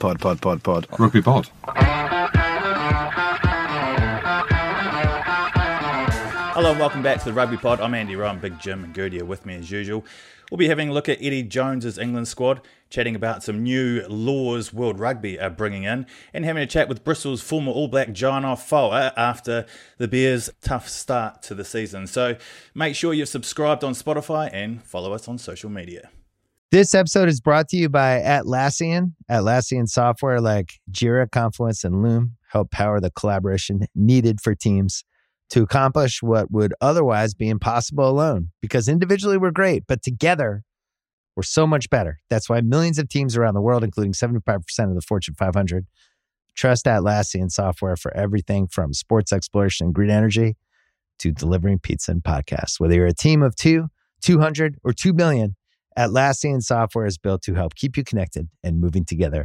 Pod. Rugby pod. Hello and welcome back to the Rugby Pod. I'm Andy Rowe, Big Jim and Gertie are with me as usual. We'll be having a look at Eddie Jones's England squad, chatting about some new laws World Rugby are bringing in, and having a chat with Bristol's former All Black Jonah Foa after the Bears' tough start to the season. So make sure you've subscribed on Spotify and follow us on social media. This episode is brought to you by Atlassian. Atlassian software like Jira, Confluence, and Loom help power the collaboration needed for teams to accomplish what would otherwise be impossible alone. Because individually we're great, but together we're so much better. That's why millions of teams around the world, including 75% of the Fortune 500, trust Atlassian software for everything from sports exploration and green energy to delivering pizza and podcasts. Whether you're a team of 2, 200, or 2 million, Atlassian software is built to help keep you connected and moving together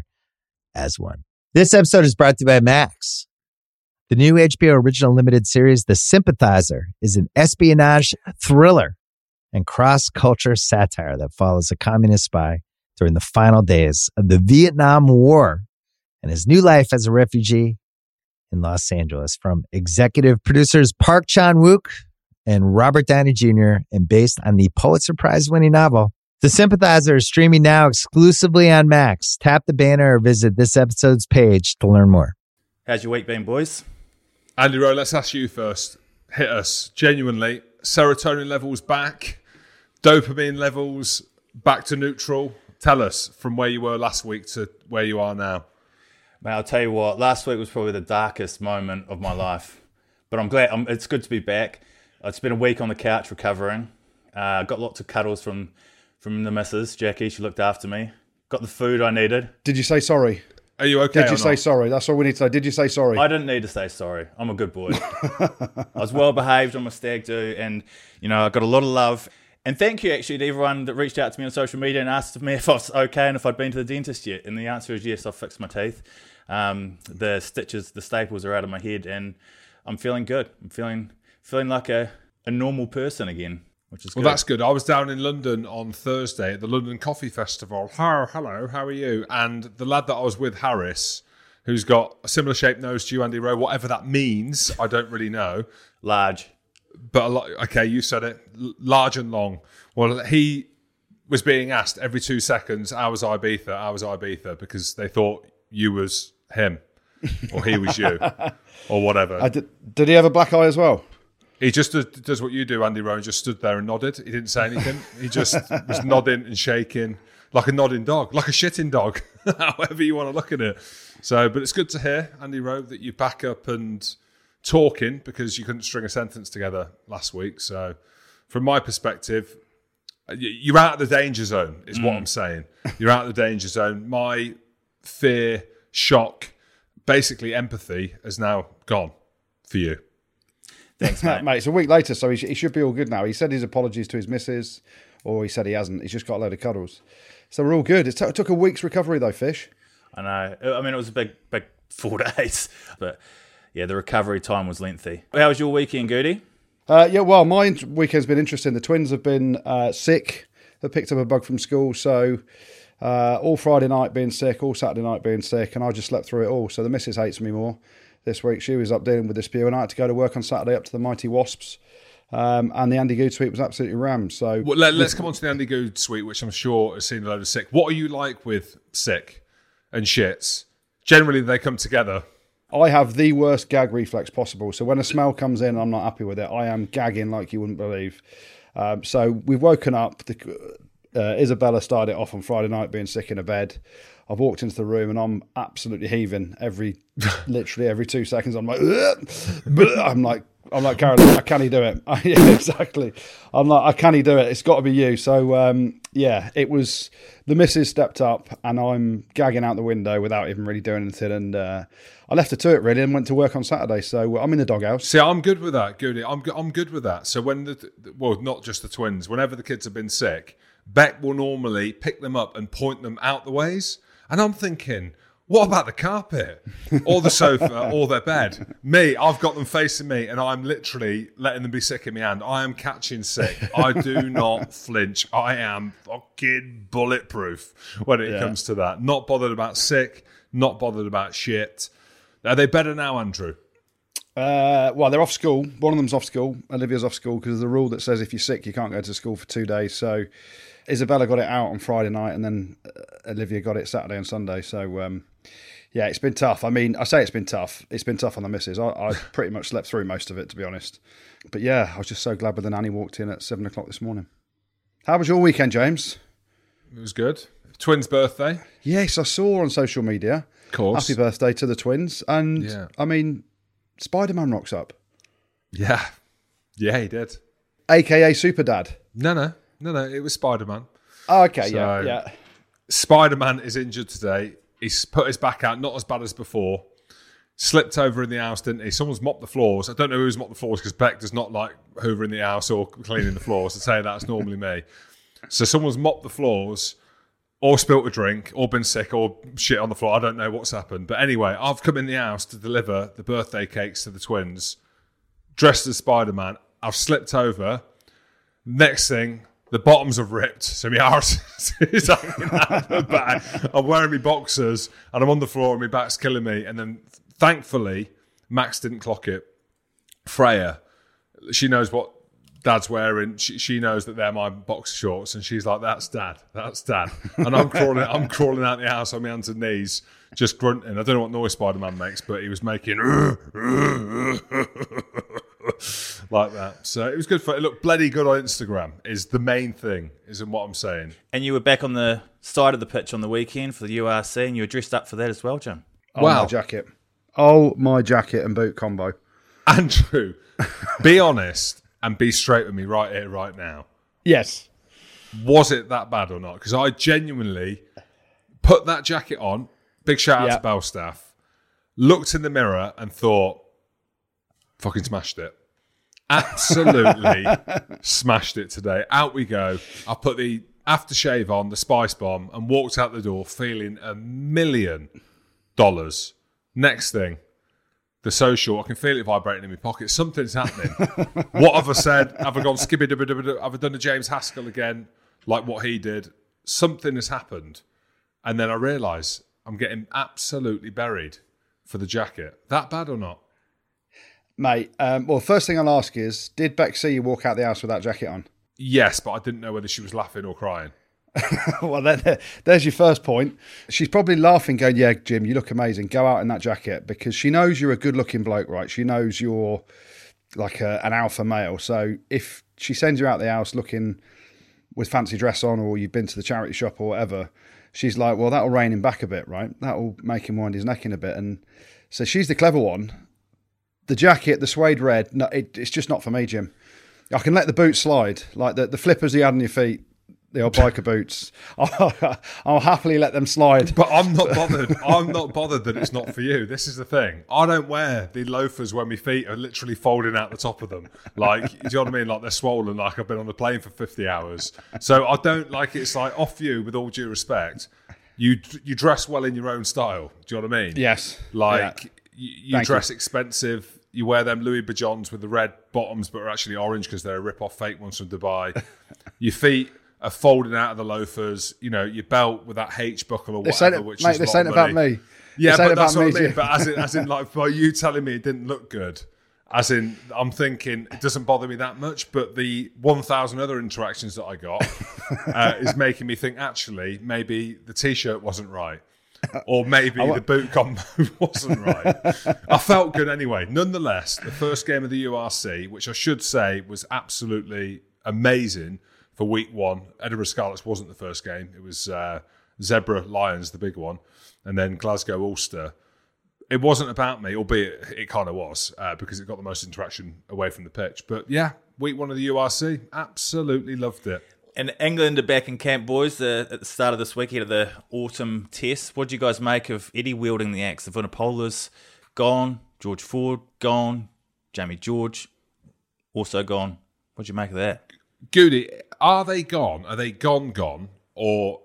as one. This episode is brought to you by Max. The new HBO original limited series, The Sympathizer, is an espionage thriller and cross-culture satire that follows a communist spy during the final days of the Vietnam War and his new life as a refugee in Los Angeles. From executive producers Park Chan-wook and Robert Downey Jr. and based on the Pulitzer Prize-winning novel, The Sympathizer is streaming now exclusively on Max. Tap the banner or visit this episode's page to learn more. How's your week been, boys? Andy Rowe, let's ask you first. Hit us. Genuinely, serotonin levels back, dopamine levels back to neutral. Tell us from where you were last week to where you are now. Man, I'll tell you what, last week was probably the darkest moment of my life. But I'm glad, it's good to be back. It's been a week on the couch recovering. Got lots of cuddles from the missus, Jackie. She looked after me. Got the food I needed. Did you say sorry? Are you okay? Did you say sorry? That's all we need to say. Did you say sorry? I didn't need to say sorry. I'm a good boy. I was well behaved on my stag do, and I got a lot of love. And thank you actually to everyone that reached out to me on social media and asked me if I was okay and if I'd been to the dentist yet. And the answer is yes. I've fixed my teeth. The stitches, the staples are out of my head, and I'm feeling good. I'm feeling like a normal person again. Which is well, good. That's good. I was down in London on Thursday at the London Coffee Festival. Hello, how are you? And the lad that I was with, Harris, who's got a similar shaped nose to you, Andy Rowe, whatever that means, I don't really know. Large. But okay, you said it. Large and long. Well, he was being asked every 2 seconds, how was Ibiza, because they thought you was him or he was you or whatever. Did he have a black eye as well? He just does what you do, Andy Rowe, and just stood there and nodded. He didn't say anything. He just was nodding and shaking like a nodding dog, like a shitting dog, however you want to look at it. So, but it's good to hear, Andy Rowe, that you're back up and talking because you couldn't string a sentence together last week. So from my perspective, you're out of the danger zone is what I'm saying. You're out of the danger zone. My fear, shock, basically empathy has now gone for you. Thanks, mate. Mate, it's a week later, so he should be all good now. He said his apologies to his missus, or he said he hasn't. He's just got a load of cuddles. So we're all good. It took a week's recovery, though, Fish. I know. I mean, it was a big 4 days. But, yeah, the recovery time was lengthy. How was your weekend, Gertie? Yeah, well, my weekend's been interesting. The twins have been sick. They picked up a bug from school, so all Friday night being sick, all Saturday night being sick, and I just slept through it all. So the missus hates me more. This week she was up dealing with the spew, and I had to go to work on Saturday up to the Mighty Wasps, and the Andy Good suite was absolutely rammed. So well, let's come on to the Andy Good suite, which I'm sure has seen a load of sick. What are you like with sick and shits? Generally, they come together. I have the worst gag reflex possible. So when a smell comes in and I'm not happy with it, I am gagging like you wouldn't believe. So we've woken up. Isabella started it off on Friday night being sick in a bed. I've walked into the room and I'm absolutely heaving literally every 2 seconds. I'm like, I'm like Caroline, I can't do it. Yeah, exactly. I'm like, I can't do it. It's got to be you. So yeah, it was the missus stepped up and I'm gagging out the window without even really doing anything. And I left her to it really and went to work on Saturday. So I'm in the doghouse. See, I'm good with that, Goody. I'm good with that. So when not just the twins, whenever the kids have been sick, Beck will normally pick them up and point them out the ways. And I'm thinking, what about the carpet or the sofa or their bed? Me, I've got them facing me and I'm literally letting them be sick in my hand. I am catching sick. I do not flinch. I am fucking bulletproof when it comes to that. Not bothered about sick, not bothered about shit. Are they better now, Andrew? Well, they're off school. One of them's off school. Olivia's off school because there's a rule that says if you're sick, you can't go to school for 2 days. So Isabella got it out on Friday night, and then Olivia got it Saturday and Sunday. So, yeah, it's been tough. I mean, I say it's been tough. It's been tough on the missus. I pretty much slept through most of it, to be honest. But yeah, I was just so glad when the nanny walked in at 7 o'clock this morning. How was your weekend, James? It was good. Twins' birthday. Yes, I saw on social media. Of course. Happy birthday to the twins. And, I mean, Spider-Man rocks up. Yeah. Yeah, he did. AKA Super Dad. No. It was Spider-Man. Oh, okay, So, yeah. Spider-Man is injured today. He's put his back out, not as bad as before. Slipped over in the house, didn't he? Someone's mopped the floors. I don't know who's mopped the floors because Beck does not like hoovering the house or cleaning the floors. To say that's normally me. So someone's mopped the floors, or spilt a drink, or been sick, or shit on the floor. I don't know what's happened. But anyway, I've come in the house to deliver the birthday cakes to the twins, dressed as Spider-Man. I've slipped over. Next thing, the bottoms have ripped, so my arse is hanging out the back. I'm wearing my boxers, and I'm on the floor, and my back's killing me. And then, thankfully, Max didn't clock it. Freya, she knows what Dad's wearing. She knows that they're my boxer shorts, and she's like, "That's Dad. That's Dad." And I'm crawling out the house on my hands and knees, just grunting. I don't know what noise Spider-Man makes, but he was making like that. So it was good for it. Looked bloody good on Instagram is the main thing, isn't what I'm saying. And you were back on the side of the pitch on the weekend for the URC, and you were dressed up for that as well, Jim. Wow. My jacket. Oh, my jacket and boot combo. Andrew, be honest and be straight with me right here, right now. Yes. Was it that bad or not? Because I genuinely put that jacket on, big shout out to Belstaff, looked in the mirror and thought, fucking smashed it. Absolutely smashed it today. Out we go. I put the aftershave on, the spice bomb, and walked out the door feeling $1 million. Next thing, the social, I can feel it vibrating in my pocket. Something's happening. What have I said? Have I gone skibby-dibby-dibby? Have I done a James Haskell again, like what he did? Something has happened. And then I realise I'm getting absolutely buried for the jacket. That bad or not? Mate, well, first thing I'll ask is, did Beck see you walk out the house with that jacket on? Yes, but I didn't know whether she was laughing or crying. Well, there's your first point. She's probably laughing, going, "Yeah, Jim, you look amazing. Go out in that jacket," because she knows you're a good-looking bloke, right? She knows you're like an alpha male. So if she sends you out the house looking with fancy dress on, or you've been to the charity shop or whatever, she's like, "Well, that'll rein him back a bit, right? That'll make him wind his neck in a bit." And so she's the clever one. The jacket, the suede red, no, it's just not for me, Jim. I can let the boots slide, like the flippers you had on your feet. The old biker boots. I'll happily let them slide. But I'm not bothered. I'm not bothered that it's not for you. This is the thing. I don't wear the loafers when my feet are literally folding out the top of them. Like, do you know what I mean? Like they're swollen, like I've been on the plane for 50 hours. So I don't like it's like off you, with all due respect. You dress well in your own style. Do you know what I mean? Yes. Like you dress expensive. You wear them Louis Vuittons with the red bottoms, but are actually orange because they're a rip-off fake ones from Dubai. Your feet are folding out of the loafers, you know, your belt with that H buckle or whatever, which is this ain't about me. Yeah, but that's what I mean. But as in like, by you telling me it didn't look good, as in, I'm thinking it doesn't bother me that much, but the 1,000 other interactions that I got is making me think, actually, maybe the T-shirt wasn't right. Or maybe the boot combo wasn't right. I felt good anyway. Nonetheless, the first game of the URC, which I should say was absolutely amazing, for week one. Edinburgh Scarlets wasn't the first game. It was Zebra Lions, the big one, and then Glasgow Ulster. It wasn't about me, albeit it kind of was, because it got the most interaction away from the pitch. But yeah, week one of the URC, absolutely loved it. And England are back in camp, boys, at the start of this week, ahead of the autumn test. What do you guys make of Eddie wielding the axe? The Vunipolas gone, George Ford gone, Jamie George also gone. What do you make of that? Goody, are they gone? Are they gone? Or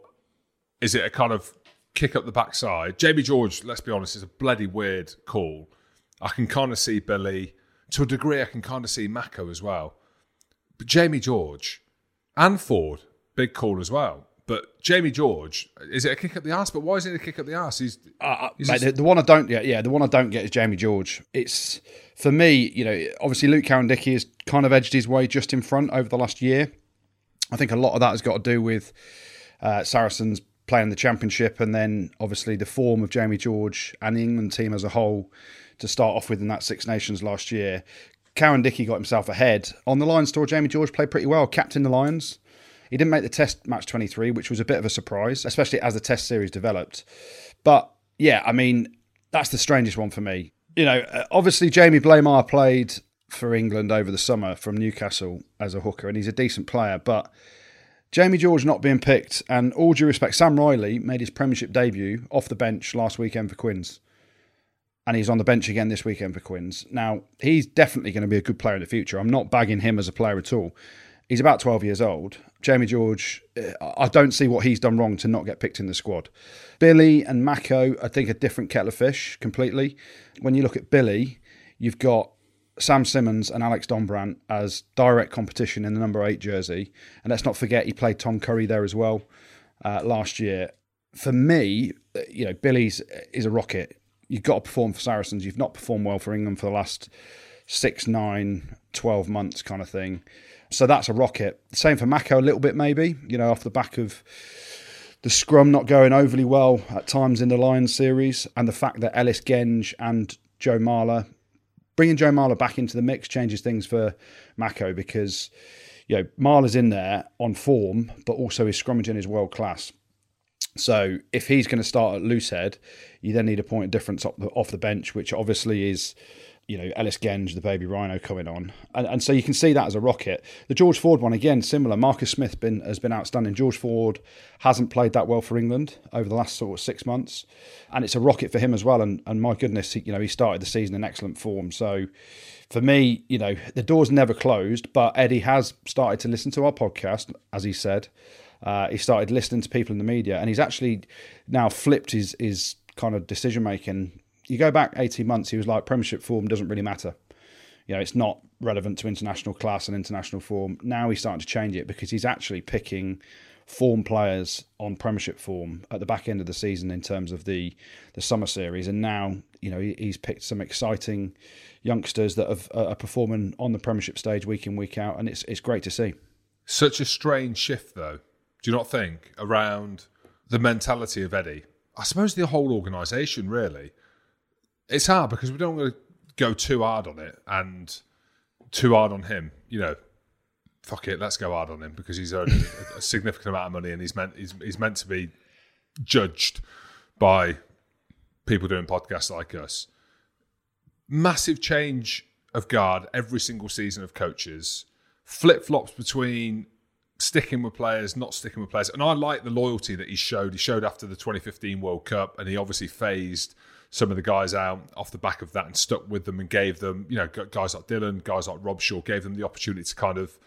is it a kind of kick up the backside? Jamie George, let's be honest, is a bloody weird call. I can kind of see Billy. To a degree, I can kind of see Mako as well. But Jamie George and Ford, big call as well. But Jamie George, is it a kick up the arse? But why is it a kick up the arse? Mate, the one I don't get, the one I don't get is Jamie George. It's, for me, obviously Luke Cowan-Dickie has kind of edged his way just in front over the last year. I think a lot of that has got to do with Saracens playing the Championship, and then obviously the form of Jamie George and the England team as a whole to start off with in that Six Nations last year. Cowan-Dickie got himself ahead. On the Lions tour, Jamie George played pretty well, captained the Lions. He didn't make the Test match 23, which was a bit of a surprise, especially as the Test series developed. But yeah, I mean, that's the strangest one for me. Obviously Jamie Blaymar played for England over the summer from Newcastle as a hooker, and he's a decent player. But Jamie George not being picked, and all due respect, Sam Riley made his Premiership debut off the bench last weekend for Quins. And he's on the bench again this weekend for Quins. Now, he's definitely going to be a good player in the future. I'm not bagging him as a player at all. He's about 12 years old. Jamie George, I don't see what he's done wrong to not get picked in the squad. Billy and Mako, I think, are different kettle of fish completely. When you look at Billy, you've got Sam Simmons and Alex Dombrandt as direct competition in the number 8 jersey. And let's not forget, he played Tom Curry there as well last year. For me, Billy's is a rocket. You've got to perform for Saracens. You've not performed well for England for the last 6, 9, 12 months kind of thing. So that's a rocket. Same for Mako a little bit maybe, off the back of the scrum not going overly well at times in the Lions series, and the fact that Ellis Genge and Joe Marler, bringing Joe Marler back into the mix changes things for Mako, because Marler's in there on form, but also his scrummaging is world class. So if he's going to start at loosehead, you then need a point of difference off the bench, which obviously is Ellis Genge, the baby rhino, coming on. And so you can see that as a rocket. The George Ford one, again, similar. Marcus Smith has been outstanding. George Ford hasn't played that well for England over the last sort of 6 months. And it's a rocket for him as well. And my goodness, he started the season in excellent form. So for me, the door's never closed, but Eddie has started to listen to our podcast, as he said. He started listening to people in the media, and he's actually now flipped his kind of decision-making. You go back 18 months, he was like, Premiership form doesn't really matter. It's not relevant to international class and international form. Now he's starting to change it, because he's actually picking form players on Premiership form at the back end of the season in terms of the summer series. And now, he's picked some exciting youngsters that are performing on the Premiership stage week in, week out, and it's great to see. Such a strange shift, though, do you not think, around the mentality of Eddie? I suppose the whole organisation, really. It's hard because we don't want to go too hard on it and too hard on him. Fuck it, let's go hard on him because he's earning a significant amount of money, and he's meant to be judged by people doing podcasts like us. Massive change of guard every single season of coaches. Flip-flops between sticking with players, not sticking with players. And I like the loyalty that he showed. He showed after the 2015 World Cup, and he obviously phased some of the guys out off the back of that and stuck with them and gave them, guys like Dylan, guys like Rob Shaw, gave them the opportunity to kind of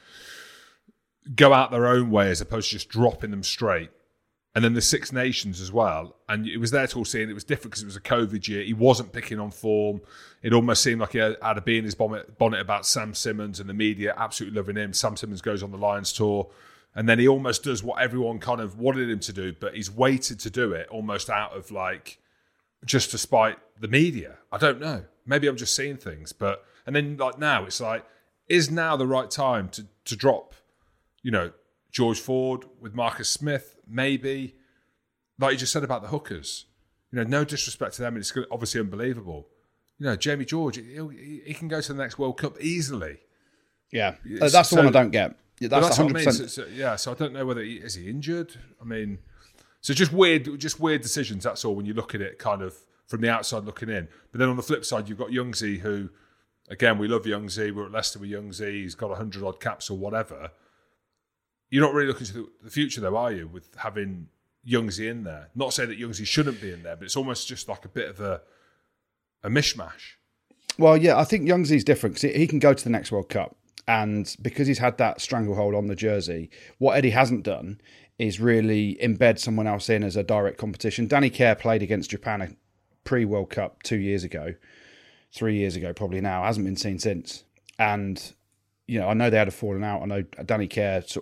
go out their own way as opposed to just dropping them straight. And then the Six Nations as well. And it was there to all see, and it was different because it was a COVID year. He wasn't picking on form. It almost seemed like he had a bee in his bonnet about Sam Simmons, and the media absolutely loving him. Sam Simmons goes on the Lions tour, and then he almost does what everyone kind of wanted him to do, but he's waited to do it almost out of just to spite the media. I don't know. Maybe I'm just seeing things. And then now, it's like, is now the right time to drop, George Ford with Marcus Smith? Maybe. Like you just said about the hookers. No disrespect to them, and it's obviously unbelievable. Jamie George, he can go to the next World Cup easily. Yeah, that's the one I don't get. That's 100%. So I don't know whether is he injured? I mean... So just weird decisions, that's all, when you look at it kind of from the outside looking in. But then on the flip side, you've got Youngsy, who, again, we love Youngsy. We're at Leicester with Youngsy. He's got 100-odd caps or whatever. You're not really looking to the future, though, are you, with having Youngsy in there? Not saying that Youngsy shouldn't be in there, but it's almost just like a bit of a mishmash. Well, yeah, I think Youngsy's different because he can go to the next World Cup. And because he's had that stranglehold on the jersey, what Eddie hasn't done is really embed someone else in as a direct competition. Danny Kerr played against Japan pre-World Cup 2 years ago, 3 years ago probably now, hasn't been seen since. And, I know they had a falling out. I know Danny Kerr sort of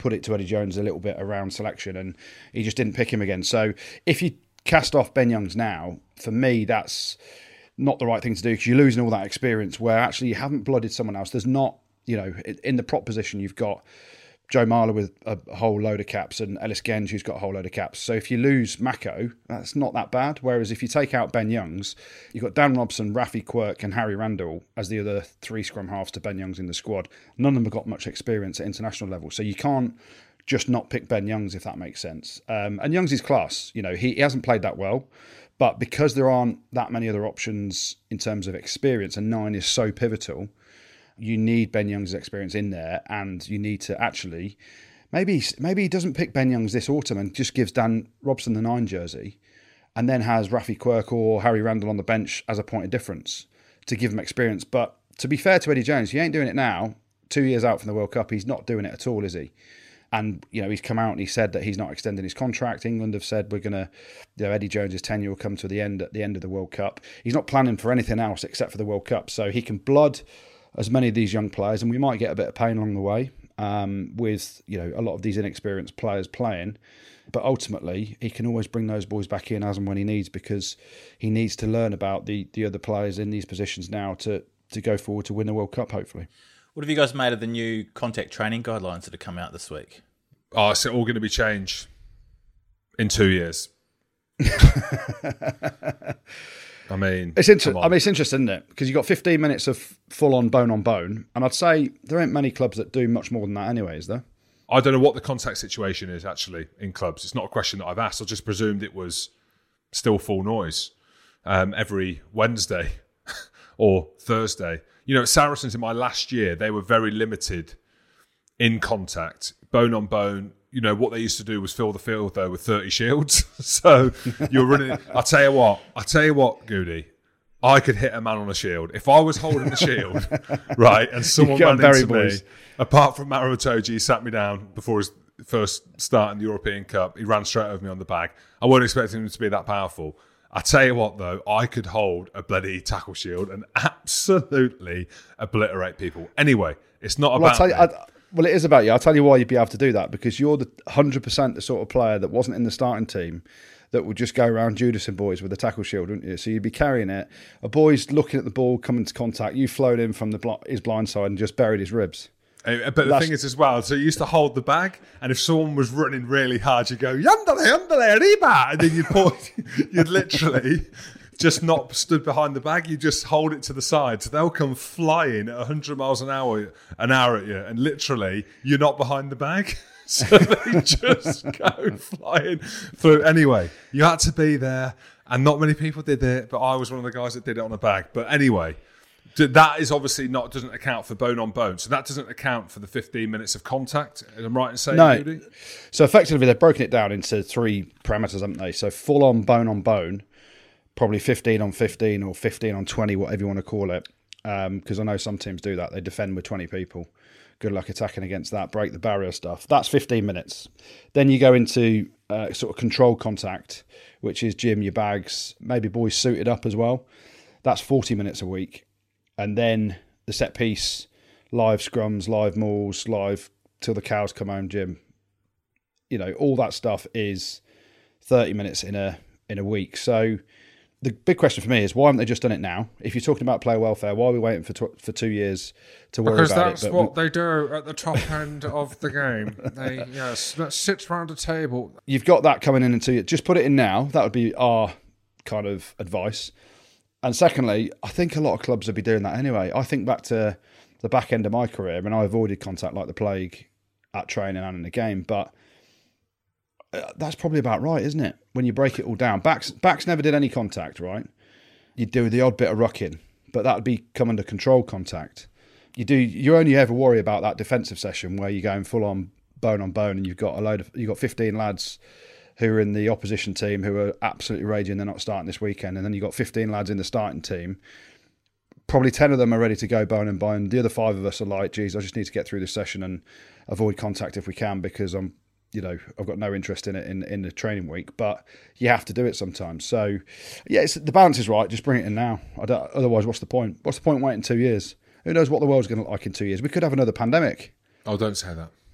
put it to Eddie Jones a little bit around selection, and he just didn't pick him again. So if you cast off Ben Youngs now, for me, that's not the right thing to do, because you're losing all that experience where actually you haven't blooded someone else. There's not, in the prop position, you've got Joe Marler with a whole load of caps and Ellis Genge who's got a whole load of caps. So if you lose Mako, that's not that bad. Whereas if you take out Ben Youngs, you've got Dan Robson, Rafi Quirk and Harry Randall as the other 3 scrum halves to Ben Youngs in the squad. None of them have got much experience at international level. So you can't just not pick Ben Youngs, if that makes sense. And Youngs is class. He hasn't played that well, but because there aren't that many other options in terms of experience, and 9 is so pivotal, you need Ben Youngs' experience in there, and you need to actually maybe he doesn't pick Ben Youngs this autumn and just gives Dan Robson the 9 jersey, and then has Rafi Quirk or Harry Randall on the bench as a point of difference to give him experience. But to be fair to Eddie Jones, he ain't doing it now. 2 years out from the World Cup, he's not doing it at all, is he? And he's come out and he said that he's not extending his contract. England have said we're going to, Eddie Jones' tenure will come to the end at the end of the World Cup. He's not planning for anything else except for the World Cup, so he can blood as many of these young players, and we might get a bit of pain along the way with a lot of these inexperienced players playing. But ultimately, he can always bring those boys back in as and when he needs, because he needs to learn about the other players in these positions now to go forward to win the World Cup, hopefully. What have you guys made of the new contact training guidelines that have come out this week? Oh, it's all going to be changed in 2 years. I mean, it's interesting, isn't it? Because you've got 15 minutes of full-on bone-on-bone, and I'd say there ain't many clubs that do much more than that anyway, is there? I don't know what the contact situation is actually in clubs. It's not a question that I've asked. I just presumed it was still full noise every Wednesday or Thursday. At Saracens in my last year, they were very limited in contact, bone-on-bone. What they used to do was fill the field, though, with 30 shields. So you're running... I'll tell you what, Goody. I could hit a man on a shield. If I was holding the shield, right, and someone ran into me, apart from Maro Itoje, he sat me down before his first start in the European Cup. He ran straight over me on the bag. I wasn't expecting him to be that powerful. I tell you what, though, I could hold a bloody tackle shield and absolutely obliterate people. Anyway, it's not about me. Well, it is about you. I'll tell you why you'd be able to do that, because you're the 100% the sort of player that wasn't in the starting team that would just go around Judas and boys with a tackle shield, wouldn't you? So you'd be carrying it. A boy's looking at the ball, coming to contact. You flown in from his blind side and just buried his ribs. But the thing is as well, so you used to hold the bag, and if someone was running really hard, you'd go, yandere, arriba, and then you'd literally just not stood behind the bag, you just hold it to the side. So they'll come flying at 100 miles an hour at you, and literally you're not behind the bag. So they just go flying through. Anyway, you had to be there, and not many people did it, but I was one of the guys that did it on a bag. But anyway, that is obviously doesn't account for bone on bone. So that doesn't account for the 15 minutes of contact. Am I right in saying, no. Judy? So effectively, they've broken it down into 3 parameters, haven't they? So full on bone, probably 15 on 15 or 15 on 20, whatever you want to call it. Because I know some teams do that. They defend with 20 people. Good luck attacking against that. Break the barrier stuff. That's 15 minutes. Then you go into sort of controlled contact, which is gym, your bags, maybe boys suited up as well. That's 40 minutes a week. And then the set piece, live scrums, live mauls, live till the cows come home gym. All that stuff is 30 minutes in a week. So the big question for me is, why haven't they just done it now? If you're talking about player welfare, why are we waiting for 2 years to worry about it? Because that's what they do at the top end of the game. They sit around a table. You've got that coming in 2 years. Just put it in now. That would be our kind of advice. And secondly, I think a lot of clubs would be doing that anyway. I think back to the back end of my career, and I avoided contact like the plague at training and in the game, but that's probably about right, isn't it? When you break it all down. Backs never did any contact, right? You'd do the odd bit of rucking, but that would be come under controlled contact. You only ever worry about that defensive session where you're going full on bone, and you've got 15 lads who are in the opposition team who are absolutely raging they're not starting this weekend, and then you've got 15 lads in the starting team. Probably 10 of them are ready to go bone and bone. The other 5 of us are like, geez, I just need to get through this session and avoid contact if we can, because I've got no interest in it in the training week. But you have to do it sometimes. So, yeah, the balance is right. Just bring it in now. Otherwise, what's the point? What's the point waiting 2 years? Who knows what the world's going to look like in 2 years? We could have another pandemic. Oh, don't say that.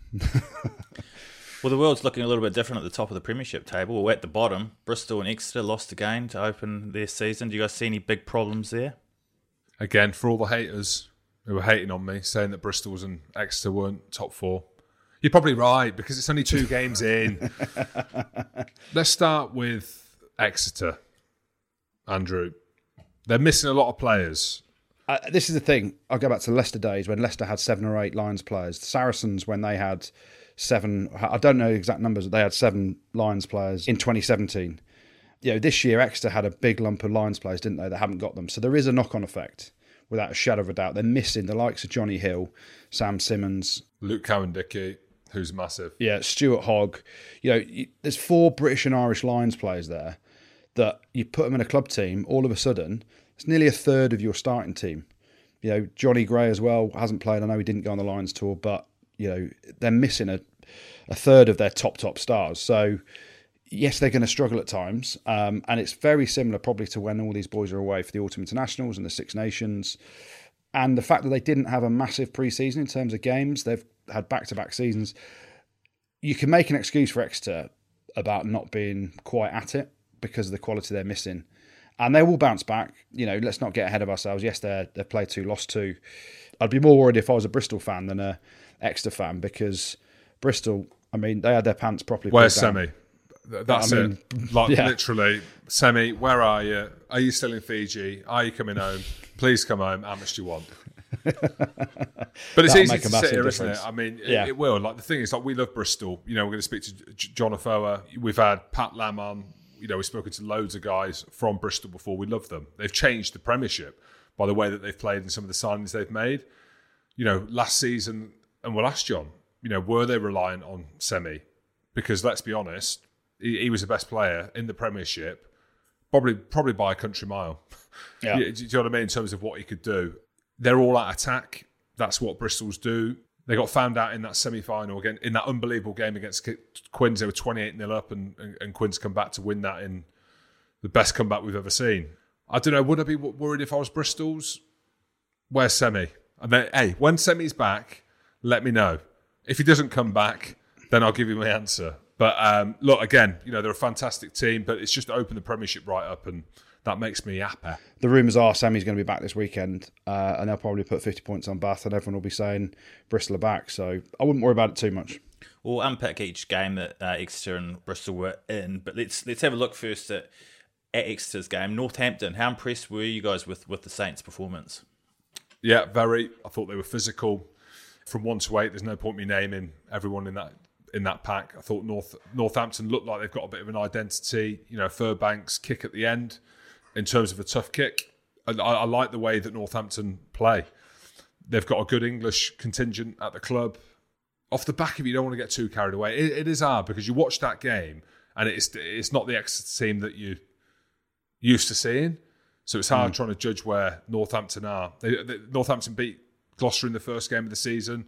Well, the world's looking a little bit different at the top of the Premiership table. We're at the bottom. Bristol and Exeter lost again to open their season. Do you guys see any big problems there? Again, for all the haters who were hating on me, saying that Bristol's and Exeter weren't top four, you're probably right, because it's only 2 games in. Let's start with Exeter, Andrew. They're missing a lot of players. This is the thing. I'll go back to Leicester days when Leicester had 7 or 8 Lions players. The Saracens, when they had 7, I don't know the exact numbers, but they had 7 Lions players in 2017. This year Exeter had a big lump of Lions players, didn't they? They haven't got them. So there is a knock-on effect, without a shadow of a doubt. They're missing the likes of Johnny Hill, Sam Simmons, Luke Cowan-Dickey, who's massive. Yeah, Stuart Hogg. There's 4 British and Irish Lions players there that you put them in a club team, all of a sudden, it's nearly a third of your starting team. Johnny Gray as well hasn't played. I know he didn't go on the Lions tour, but, they're missing a third of their top stars. So, yes, they're going to struggle at times. And it's very similar probably to when all these boys are away for the Autumn Internationals and the Six Nations. And the fact that they didn't have a massive pre-season in terms of games, they've had back-to-back seasons. You can make an excuse for Exeter about not being quite at it because of the quality they're missing. And they will bounce back. Let's not get ahead of ourselves. Yes, they've played 2, lost 2. I'd be more worried if I was a Bristol fan than a Exeter fan, because Bristol, they had their pants properly pulled down. Where's Semi? That's it. Literally, Semi, where are you? Are you still in Fiji? Are you coming home? Please come home. How much do you want? But it's easy to sit here, isn't it? It will. The thing is, we love Bristol. We're going to speak to John Afoa. We've had Pat Lam on. We've spoken to loads of guys from Bristol before. We love them. They've changed the Premiership by the way that they've played and some of the signings they've made. Last season, and we'll ask John, were they reliant on Semi? Because let's be honest, he was the best player in the Premiership, probably by a country mile. Yeah. Do you know what I mean? In terms of what he could do. They're all out attack. That's what Bristol's do. They got found out in that semi-final again, in that unbelievable game against Quins. They were 28-0 up, and Quins come back to win that in the best comeback we've ever seen. I don't know, would I be worried if I was Bristol's? Where's Semi? Hey, when Semi's back, let me know. If he doesn't come back, then I'll give you my answer. But look, again, they're a fantastic team, but it's just to open the Premiership right up, and that makes me happy. The rumours are Semi's going to be back this weekend, and they'll probably put 50 points on Bath, and everyone will be saying Bristol are back. So I wouldn't worry about it too much. We'll unpack each game that Exeter and Bristol were in, but let's have a look first at Exeter's game. Northampton, how impressed were you guys with the Saints' performance? Yeah, very. I thought they were physical. From 1 to 8, there's no point me naming everyone in that pack. I thought Northampton looked like they've got a bit of an identity. Furbank's kick at the end, in terms of a tough kick. I like the way that Northampton play. They've got a good English contingent at the club. Off the back of it, you don't want to get too carried away. It is hard because you watch that game and it's not the Exeter team that you used to seeing. So it's hard trying to judge where Northampton are. Northampton beat Gloucester in the first game of the season.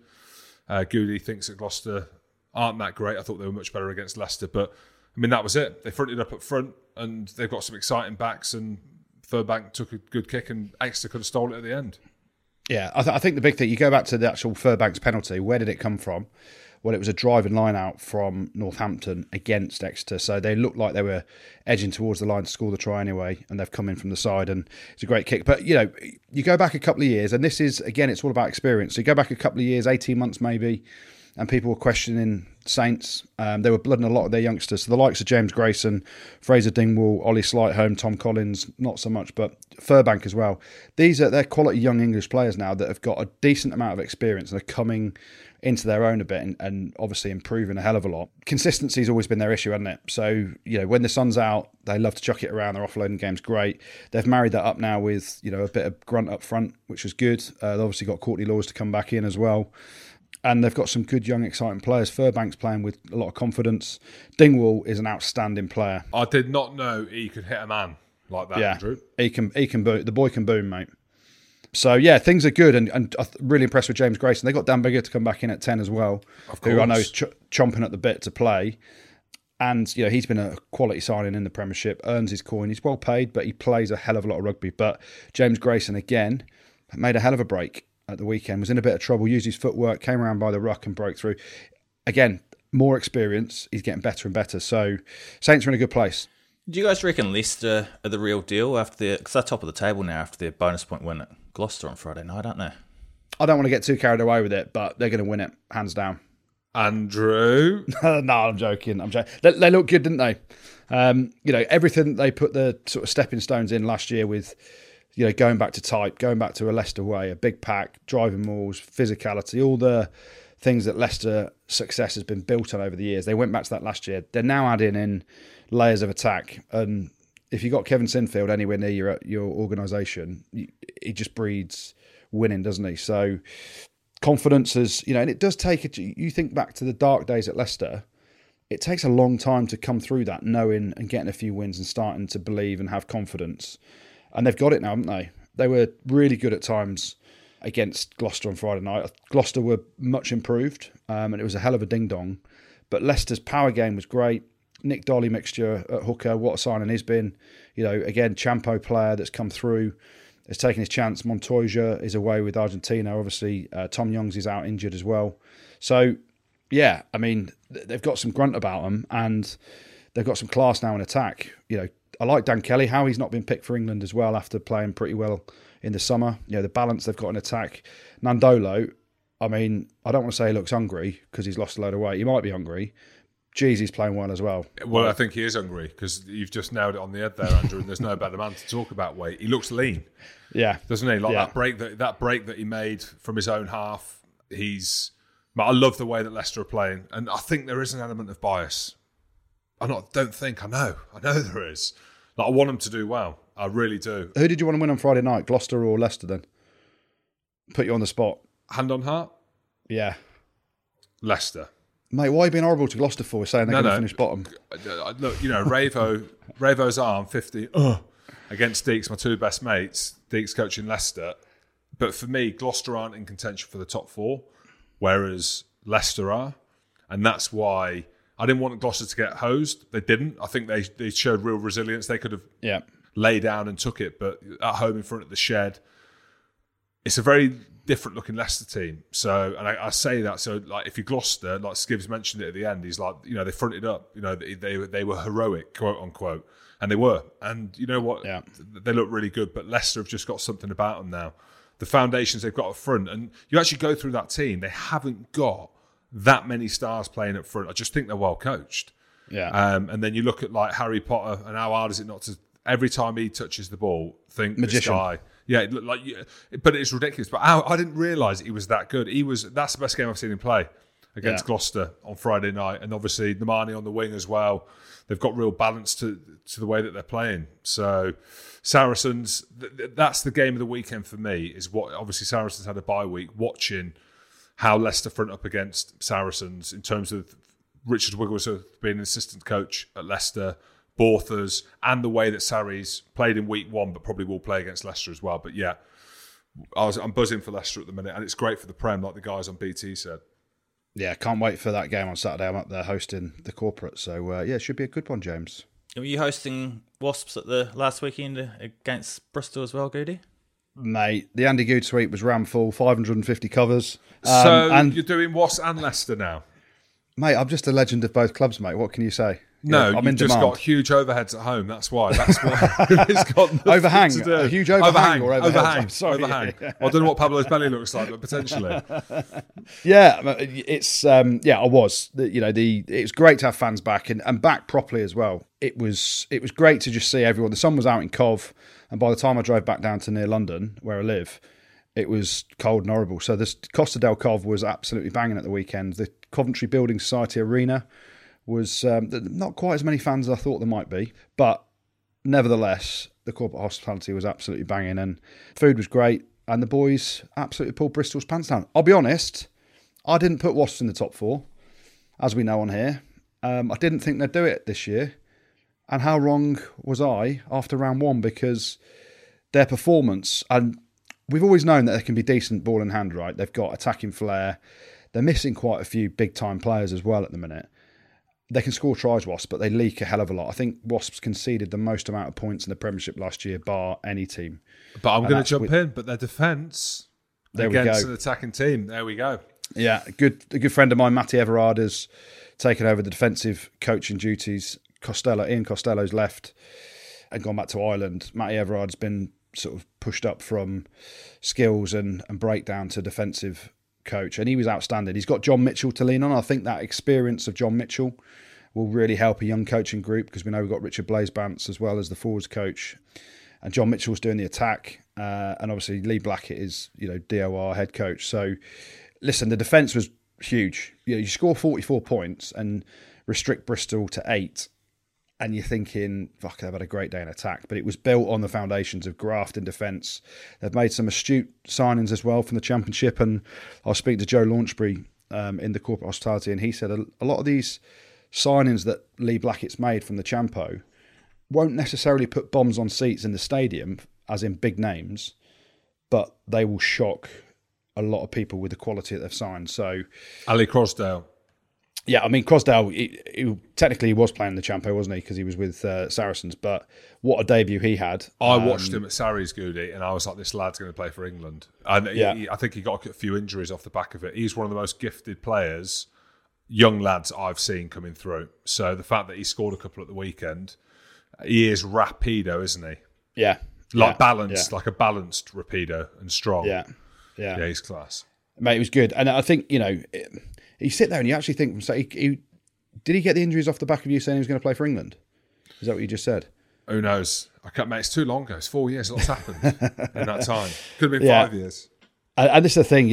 Goody thinks that Gloucester aren't that great. I thought they were much better against Leicester. But, that was it. They fronted up front and they've got some exciting backs, and Furbank took a good kick and Exeter could have stolen it at the end. Yeah, I think the big thing, you go back to the actual Furbank's penalty. Where did it come from? Well, it was a driving line out from Northampton against Exeter. So they looked like they were edging towards the line to score the try anyway, and they've come in from the side, and it's a great kick. But, you go back a couple of years, and this is, again, it's all about experience. So you go back a couple of years, 18 months maybe, and people were questioning Saints. They were blooding a lot of their youngsters. So the likes of James Grayson, Fraser Dingwall, Ollie Slightholme, Tom Collins, not so much, but Furbank as well. They're quality young English players now that have got a decent amount of experience and are coming into their own a bit and obviously improving a hell of a lot. Consistency's always been their issue, hasn't it? So, when the sun's out, they love to chuck it around. Their offloading game's great. They've married that up now with, a bit of grunt up front, which is good. They've obviously got Courtney Laws to come back in as well. And they've got some good, young, exciting players. Furbank's playing with a lot of confidence. Dingwall is an outstanding player. I did not know he could hit a man like that, Andrew. He can boom. The boy can boom, mate. So, yeah, things are good, and I'm really impressed with James Grayson. They got Dan Bigger to come back in at 10 as well, who I know is chomping at the bit to play. And, he's been a quality signing in the Premiership, earns his coin. He's well paid, but he plays a hell of a lot of rugby. But James Grayson, again, made a hell of a break at the weekend, was in a bit of trouble, used his footwork, came around by the ruck and broke through. again, more experience. He's getting better and better. So Saints are in a good place. Do you guys reckon Leicester are the real deal because they're top of the table now after their bonus point win at Gloucester on Friday night, aren't they? I don't want to get too carried away with it, but they're going to win it, hands down. Andrew? No, I'm joking. They look good, didn't they? Everything they put the sort of stepping stones in last year with, going back to type, going back to a Leicester way, a big pack, driving mauls, physicality, all the things that Leicester success has been built on over the years. They went back to that last year. They're now adding in layers of attack. And if you've got Kevin Sinfield anywhere near your organisation, he just breeds winning, doesn't he? So confidence is, and it does take it. You think back to the dark days at Leicester, it takes a long time to come through that, knowing and getting a few wins and starting to believe and have confidence. And they've got it now, haven't they? They were really good at times against Gloucester on Friday night. Gloucester were much improved, and it was a hell of a ding-dong. But Leicester's power game was great. Nick Dolly mixture at hooker, what a signing he's been. Again, Champo player that's come through, has taken his chance. Montoya is away with Argentina. Obviously, Tom Youngs is out injured as well. So, yeah, I mean, they've got some grunt about them, and they've got some class now in attack. I like Dan Kelly, how he's not been picked for England as well after playing pretty well in the summer. The balance they've got in attack. Nandolo, I mean, I don't want to say he looks hungry because he's lost a load of weight. He might be hungry. Jeez, he's playing well as well. Well, I think he is hungry because you've just nailed it on the head there, Andrew, and there's no better man to talk about weight. He looks lean. Yeah. Doesn't he? That break that he made from his own half, I love the way that Leicester are playing, and I think there is an element of bias. I know there is. I want them to do well. I really do. Who did you want to win on Friday night, Gloucester or Leicester then? Put you on the spot. Hand on heart? Yeah. Leicester. Mate, why are you being horrible to Gloucester for saying they're going to finish bottom? Look, Ravo's arm, 50, against Deeks, my two best mates. Deeks coaching Leicester. But for me, Gloucester aren't in contention for the top four, whereas Leicester are. And that's why I didn't want Gloucester to get hosed. They didn't. I think they showed real resilience. They could have laid down and took it, but at home in front of the Shed, it's a very different looking Leicester team. So, and I say that, so like if you're Gloucester, like Skibbs mentioned it at the end, he's like, they fronted up, they were heroic, quote unquote, and they were. And you know what? Yeah. They look really good, but Leicester have just got something about them now. The foundations they've got up front, and you actually go through that team, they haven't got that many stars playing up front. I just think they're well coached. Yeah. And then you look at like Harry Potter, and how hard is it not to, every time he touches the ball, think magician. This guy. Yeah, but it's ridiculous. But I didn't realise he was that good. That's the best game I've seen him play against Gloucester on Friday night. And obviously Nemani on the wing as well. They've got real balance to the way that they're playing. So Saracens, that's the game of the weekend for me, is what, obviously Saracens had a bye week, watching how Leicester front up against Saracens in terms of Richard Wigglesworth being an assistant coach at Leicester, Borthers, and the way that Sarri's played in week one, but probably will play against Leicester as well. But yeah, I'm buzzing for Leicester at the minute, and it's great for the Prem, like the guys on BT said. Yeah, can't wait for that game on Saturday. I'm up there hosting the corporate, so it should be a good one, James. Were you hosting Wasps at the last weekend against Bristol as well, Goody? Mate, the Andy Good suite was ram full, 550 covers. And you're doing Wasps and Leicester now? Mate, I'm just a legend of both clubs, mate. What can you say? No, I'm you've just demand. got huge overheads at home. That's why. It's got overhang. To do. A huge overhang or overhang. Sorry. Overhang. I don't know what Pablo's belly looks like, but potentially. Yeah, it's I was. It was great to have fans back and back properly as well. It was great to just see everyone. The sun was out in Cov, and by the time I drove back down to near London, where I live, it was cold and horrible. So the Costa del Cov was absolutely banging at the weekend. The Coventry Building Society Arena was not quite as many fans as I thought there might be, but nevertheless, the corporate hospitality was absolutely banging, and food was great, and the boys absolutely pulled Bristol's pants down. I'll be honest, I didn't put Wasps in the top four, as we know on here. I didn't think they'd do it this year, and how wrong was I after round one, because their performance, and we've always known that they can be decent ball in hand, right? They've got attacking flair. They're missing quite a few big-time players as well at the minute. They can score tries, Wasps, but they leak a hell of a lot. I think Wasps conceded the most amount of points in the Premiership last year, bar any team. But I'm going to jump in. But their defence against an attacking team, there we go. Yeah, a good friend of mine, Matty Everard, has taken over the defensive coaching duties. Ian Costello's left and gone back to Ireland. Matty Everard's been sort of pushed up from skills and breakdown to defensive coach, and he was outstanding. He's got John Mitchell to lean on. I think that experience of John Mitchell will really help a young coaching group, because we know we've got Richard Blazebants as well as the forwards coach, and John Mitchell's doing the attack, and obviously Lee Blackett is, DOR head coach. So listen, the defence was huge. You score 44 points and restrict Bristol to 8, and you're thinking, fuck, they've had a great day in attack. But it was built on the foundations of graft and defence. They've made some astute signings as well from the Championship, and I'll speak to Joe Launchbury in the corporate hospitality, and he said a lot of these signings that Lee Blackett's made from the Champo won't necessarily put bombs on seats in the stadium, as in big names, but they will shock a lot of people with the quality that they've signed. So, Ali Crosdale. Yeah, I mean, Crosdale, he technically was playing the Champo, wasn't he? Because he was with Saracens, but what a debut he had. I watched him at Sarries, Goody, and I was like, this lad's going to play for England. And I think he got a few injuries off the back of it. He's one of the most gifted players, young lads I've seen coming through. So the fact that he scored a couple at the weekend, he is rapido, isn't he? Yeah. Balanced, like a balanced rapido and strong. Yeah, he's class. Mate, it was good. And I think, you sit there and you actually think, did he get the injuries off the back of you saying he was going to play for England? Is that what you just said? Who knows? I can't, mate, it's too long ago. It's 4 years. What's happened in that time? Could have been 5 years. And this is the thing,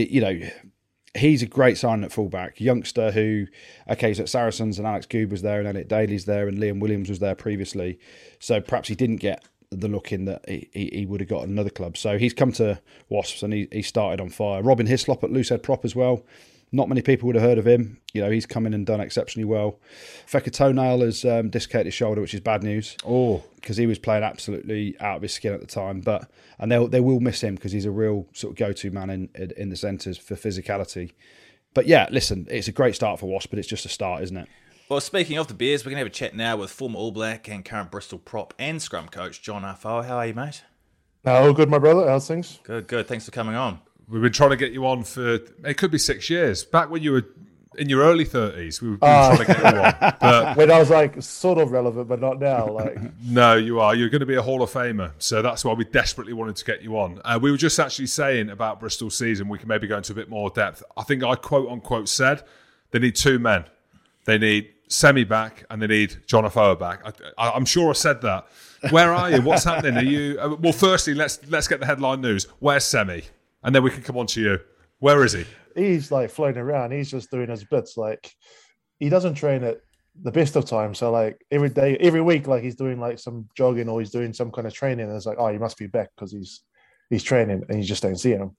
he's a great signing at fullback. Youngster who, he's at Saracens, and Alex Goob was there, and Elliot Daly's there, and Liam Williams was there previously. So perhaps he didn't get the look in that he would have got at another club. So he's come to Wasps, and he started on fire. Robin Hislop at Loosehead Prop as well. Not many people would have heard of him. He's come in and done exceptionally well. Fekir Toenail has dislocated his shoulder, which is bad news. Oh, because he was playing absolutely out of his skin at the time. And they will miss him, because he's a real sort of go-to man in the centres for physicality. But yeah, listen, it's a great start for Wasps, but it's just a start, isn't it? Well, speaking of the Bears, we're going to have a chat now with former All Black and current Bristol prop and scrum coach John Afoa. How are you, mate? Oh, good, my brother. How's things? Good. Thanks for coming on. We've been trying to get you on for, it could be 6 years. Back when you were in your early 30s, we were trying to get you on. But when I was like sort of relevant, but not now. Like, no, you are. You're going to be a Hall of Famer. So that's why we desperately wanted to get you on. We were just actually saying about Bristol season, we can maybe go into a bit more depth. I think I quote unquote said they need 2 men. They need Semi back and they need John Afoa back. I'm sure I said that. Where are you? What's happening? Are you? Well, firstly, let's get the headline news. Where's Semi? And then we can come on to you. Where is he? He's like floating around. He's just doing his bits. Like, he doesn't train at the best of times. So like every day, every week, like he's doing like some jogging or he's doing some kind of training. And it's like, oh, he must be back because he's training and you just don't see him.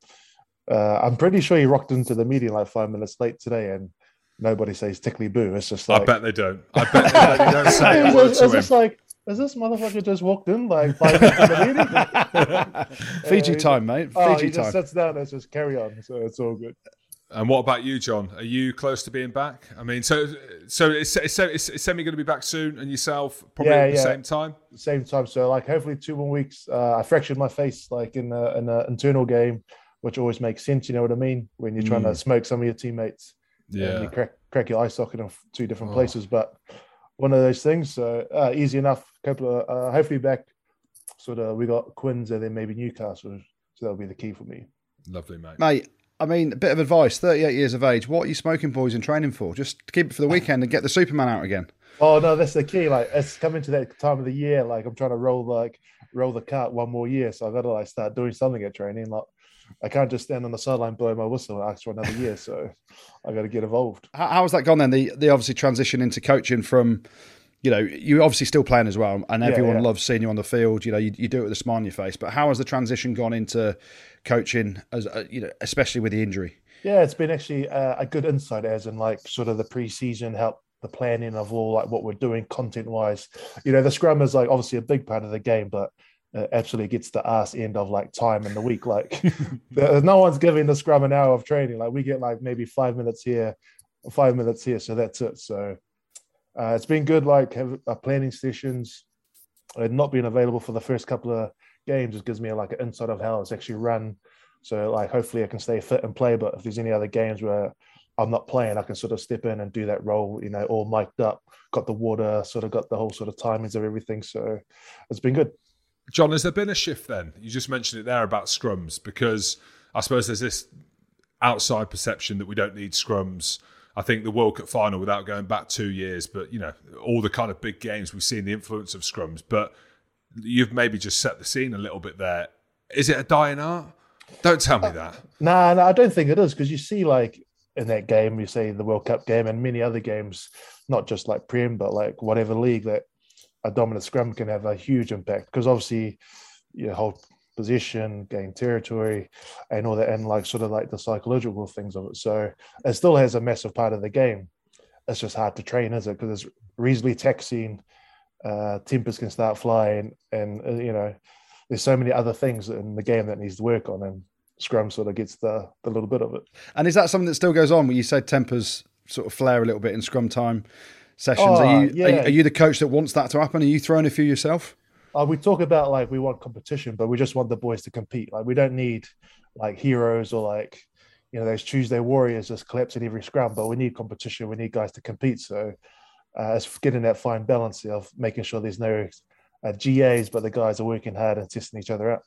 I'm pretty sure he rocked into the meeting like 5 minutes late today, and nobody says tickly boo. It's just like, I bet they don't. I bet they don't say a word to him. Just like, has this motherfucker just walked in like 5 minutes in the meeting? Fiji time, mate. Fiji he time. just sits down and just carry on. So it's all good. And what about you, John? Are you close to being back? I mean, so is Semi going to be back soon, and yourself probably at the same time? Same time. So like hopefully 2 more weeks. I fractured my face like in an internal game, which always makes sense. You know what I mean? When you're trying to smoke some of your teammates, and you crack your eye socket in 2 different places. But one of those things. So easy enough. Couple of hopefully back. Sort of we got Quins and then maybe Newcastle. So that'll be the key for me. Lovely, mate. Mate. I mean, a bit of advice, 38 years of age, what are you smoking boys in training for? Just keep it for the weekend and get the Superman out again. Oh, no, that's the key. Like, it's coming to that time of the year. Like, I'm trying to roll the cart 1 more year. So I've got to like start doing something at training. Like, I can't just stand on the sideline, blow my whistle and ask for another year. So I got to get involved. How has that gone then? The obviously transition into coaching from, you're obviously still playing as well, and everyone loves seeing you on the field. You do it with a smile on your face. But how has the transition gone into coaching, as especially with the injury? Yeah, it's been actually a good insight, as in like sort of the pre-season help the planning of all like what we're doing content-wise. The scrum is like obviously a big part of the game, but absolutely gets the ass end of like time in the week. Like no one's giving the scrum an hour of training. Like we get like maybe 5 minutes here, 5 minutes here, so that's it. So it's been good. Like have planning sessions. Not being available for the first couple of games, it gives me like an insight of how it's actually run So like, hopefully I can stay fit and play. But if there's any other games where I'm not playing, I can sort of step in and do that role, all mic'd up, got the water, sort of got the whole sort of timings of everything. So it's been good. John, has there been a shift then? You just mentioned it there about scrums, because I suppose there's this outside perception that we don't need scrums. I think the World Cup final, without going back 2 years, but all the kind of big games, we've seen the influence of scrums. But you've maybe just set the scene a little bit there. Is it a dying art? Don't tell me that. No, I don't think it is, because you see, like, in that game, you say the World Cup game and many other games, not just like Prem, but like whatever league, that a dominant scrum can have a huge impact, because obviously you hold position, gain territory, and all that, and like sort of like the psychological things of it. So it still has a massive part of the game. It's just hard to train, is it? Because it's reasonably taxing. Tempers can start flying, and there's so many other things in the game that needs to work on, and scrum sort of gets the little bit of it. And is that something that still goes on? Where you said tempers sort of flare a little bit in scrum time sessions? Are you the coach that wants that to happen? Are you throwing a few yourself? We talk about like we want competition, but we just want the boys to compete. Like we don't need like heroes or like those Tuesday warriors just collapsing every scrum. But we need competition. We need guys to compete. So it's getting that fine balance of making sure there's no GAs, but the guys are working hard and testing each other out.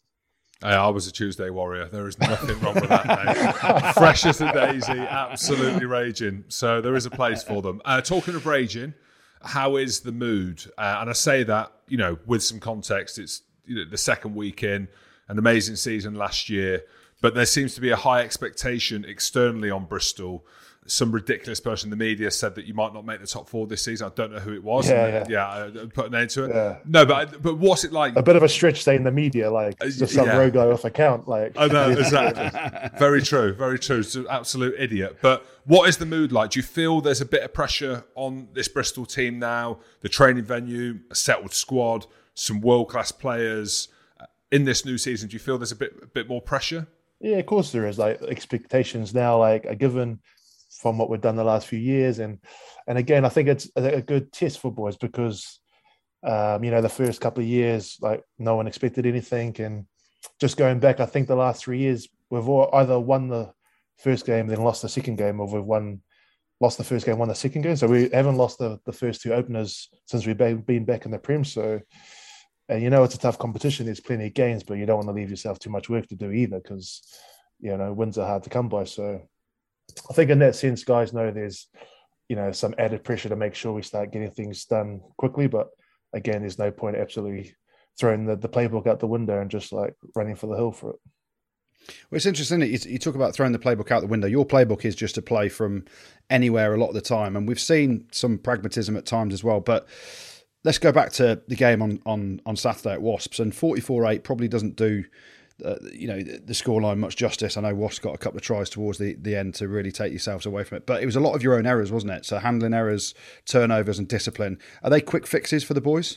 I was a Tuesday warrior. There is nothing wrong with that, mate. Fresh as a daisy, absolutely raging. So there is a place for them. Talking of raging, how is the mood? And I say that, with some context. It's the second week in, an amazing season last year, but there seems to be a high expectation externally on Bristol. Some ridiculous person in the media said that you might not make the top 4 this season. I don't know who it was. I put a name to it. Yeah. No, but what's it like? A bit of a stretch saying the media, like just some rogue guy off account. Like, I know, exactly. Very true, very true. It's an absolute idiot. But what is the mood like? Do you feel there's a bit of pressure on this Bristol team now? The training venue, a settled squad, some world-class players in this new season. Do you feel there's a bit more pressure? Yeah, of course there is. Like expectations now, like are given from what we've done the last few years, and again, I think it's a good test for boys because the first couple of years, like no one expected anything, and just going back, I think the last 3 years we've all either won the first game then lost the second game, or we've lost the first game, won the second game. So we haven't lost the first 2 openers since we've been back in the Prem. So, and it's a tough competition. There's plenty of games, but you don't want to leave yourself too much work to do either, because wins are hard to come by. So I think in that sense, guys know there's, some added pressure to make sure we start getting things done quickly. But again, there's no point absolutely throwing the playbook out the window and just like running for the hill for it. Well, it's interesting that you talk about throwing the playbook out the window. Your playbook is just to play from anywhere a lot of the time. And we've seen some pragmatism at times as well. But let's go back to the game on Saturday at Wasps. And 44-8 probably doesn't do the scoreline much justice. I know Wasps got a couple of tries towards the end to really take yourselves away from it, but it was a lot of your own errors, wasn't it? So handling errors, turnovers and discipline. Are they quick fixes for the boys?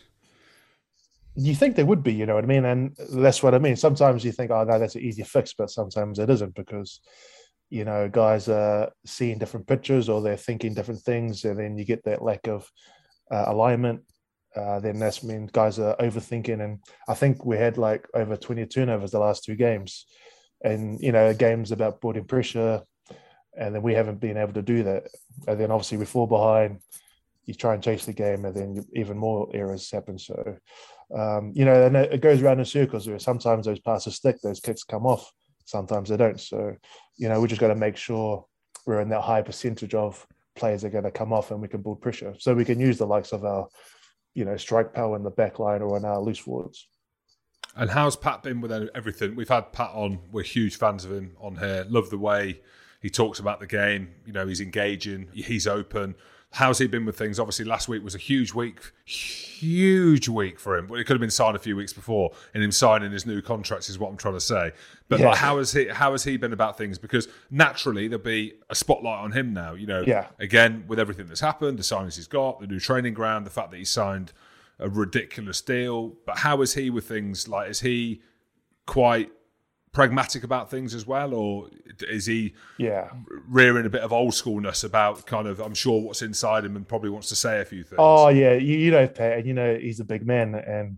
You think they would be, you know what I mean? And that's what I mean. Sometimes you think, oh, no, that's an easy fix, but sometimes it isn't, because, guys are seeing different pictures or they're thinking different things, and then you get that lack of alignment. Then that's mean guys are overthinking, and I think we had like over 20 turnovers the last 2 games, and games about building pressure, and then we haven't been able to do that, and then obviously we fall behind. You try and chase the game, and then even more errors happen. So, and it goes around in circles where sometimes those passes stick, those kicks come off, sometimes they don't. So, we just got to make sure we're in that high percentage of players that are going to come off, and we can build pressure, so we can use the likes of our strike power in the back line or in our loose forwards. And how's Pat been with everything? We've had Pat on. We're huge fans of him on here. Love the way he talks about the game. He's engaging. He's open. How's he been with things? Obviously, last week was a huge week for him. Well, it could have been signed a few weeks before, and him signing his new contracts is what I'm trying to say. But Yeah. how has he been about things? Because naturally there'll be a spotlight on him now. Yeah. Again, with everything that's happened, the signings he's got, the new training ground, the fact that he signed a ridiculous deal. But how is he with things? Like, is he quite pragmatic about things as well, or is he rearing a bit of old schoolness about kind of, I'm sure, what's inside him and probably wants to say a few things? Oh yeah, you know Pat, and he's a big man, and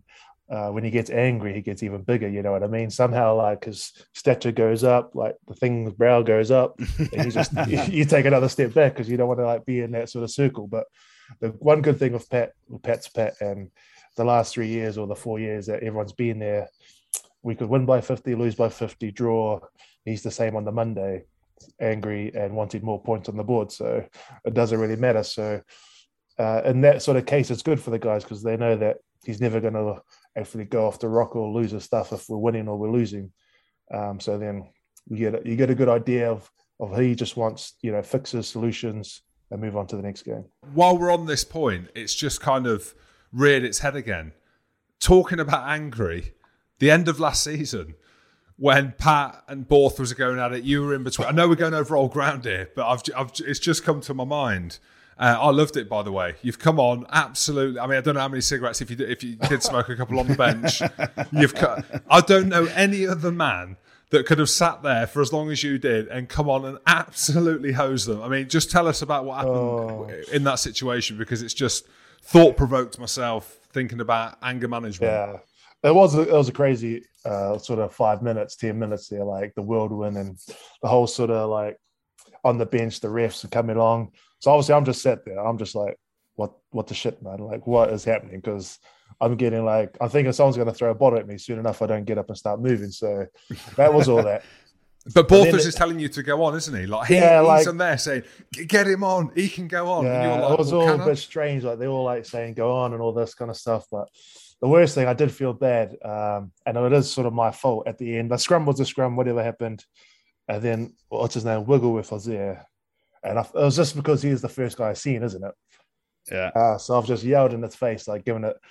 when he gets angry, he gets even bigger. You know what I mean? Somehow, like his stature goes up, like the thing's brow goes up, and you just you take another step back because you don't want to like be in that sort of circle. But the one good thing with Pat's Pat, and the last 3 years or the 4 years that everyone's been there, we could win by 50, lose by 50, draw. He's the same on the Monday, angry and wanted more points on the board. So it doesn't really matter. So in that sort of case, it's good for the guys because they know that he's never going to actually go off the rock or lose his stuff if we're winning or we're losing. So then you get a good idea of he just wants, fixes, solutions, and move on to the next game. While we're on this point, it's just kind of reared its head again. Talking about angry, the end of last season, when Pat and Borth was going at it, you were in between. I know we're going over old ground here, but it's just come to my mind. I loved it, by the way. You've come on absolutely. I mean, I don't know how many cigarettes if you did smoke a couple on the bench. I don't know any other man that could have sat there for as long as you did and come on and absolutely hose them. I mean, just tell us about what happened in that situation, because it's just thought-provoked myself thinking about anger management. Yeah, it was a crazy sort of 5 minutes, 10 minutes there, like the whirlwind and the whole sort of like on the bench, the refs are coming along. So obviously I'm just sat there. I'm just like, what the shit, man? Like, what is happening? Because I'm getting like, I'm thinking someone's going to throw a bottle at me soon enough. I don't get up and start moving. So that was all that. But Borthos is telling you to go on, isn't he? Like, he's on there saying, get him on. He can go on. Yeah, and you're like, it was all a bit strange. Like, they all like saying, go on and all this kind of stuff. But the worst thing, I did feel bad. And it is sort of my fault at the end. The scrum was a scrum, whatever happened. And then, what's his name? Wigglesworth was there. And it was just because he is the first guy I seen, isn't it? Yeah. So I've just yelled in his face, like giving it,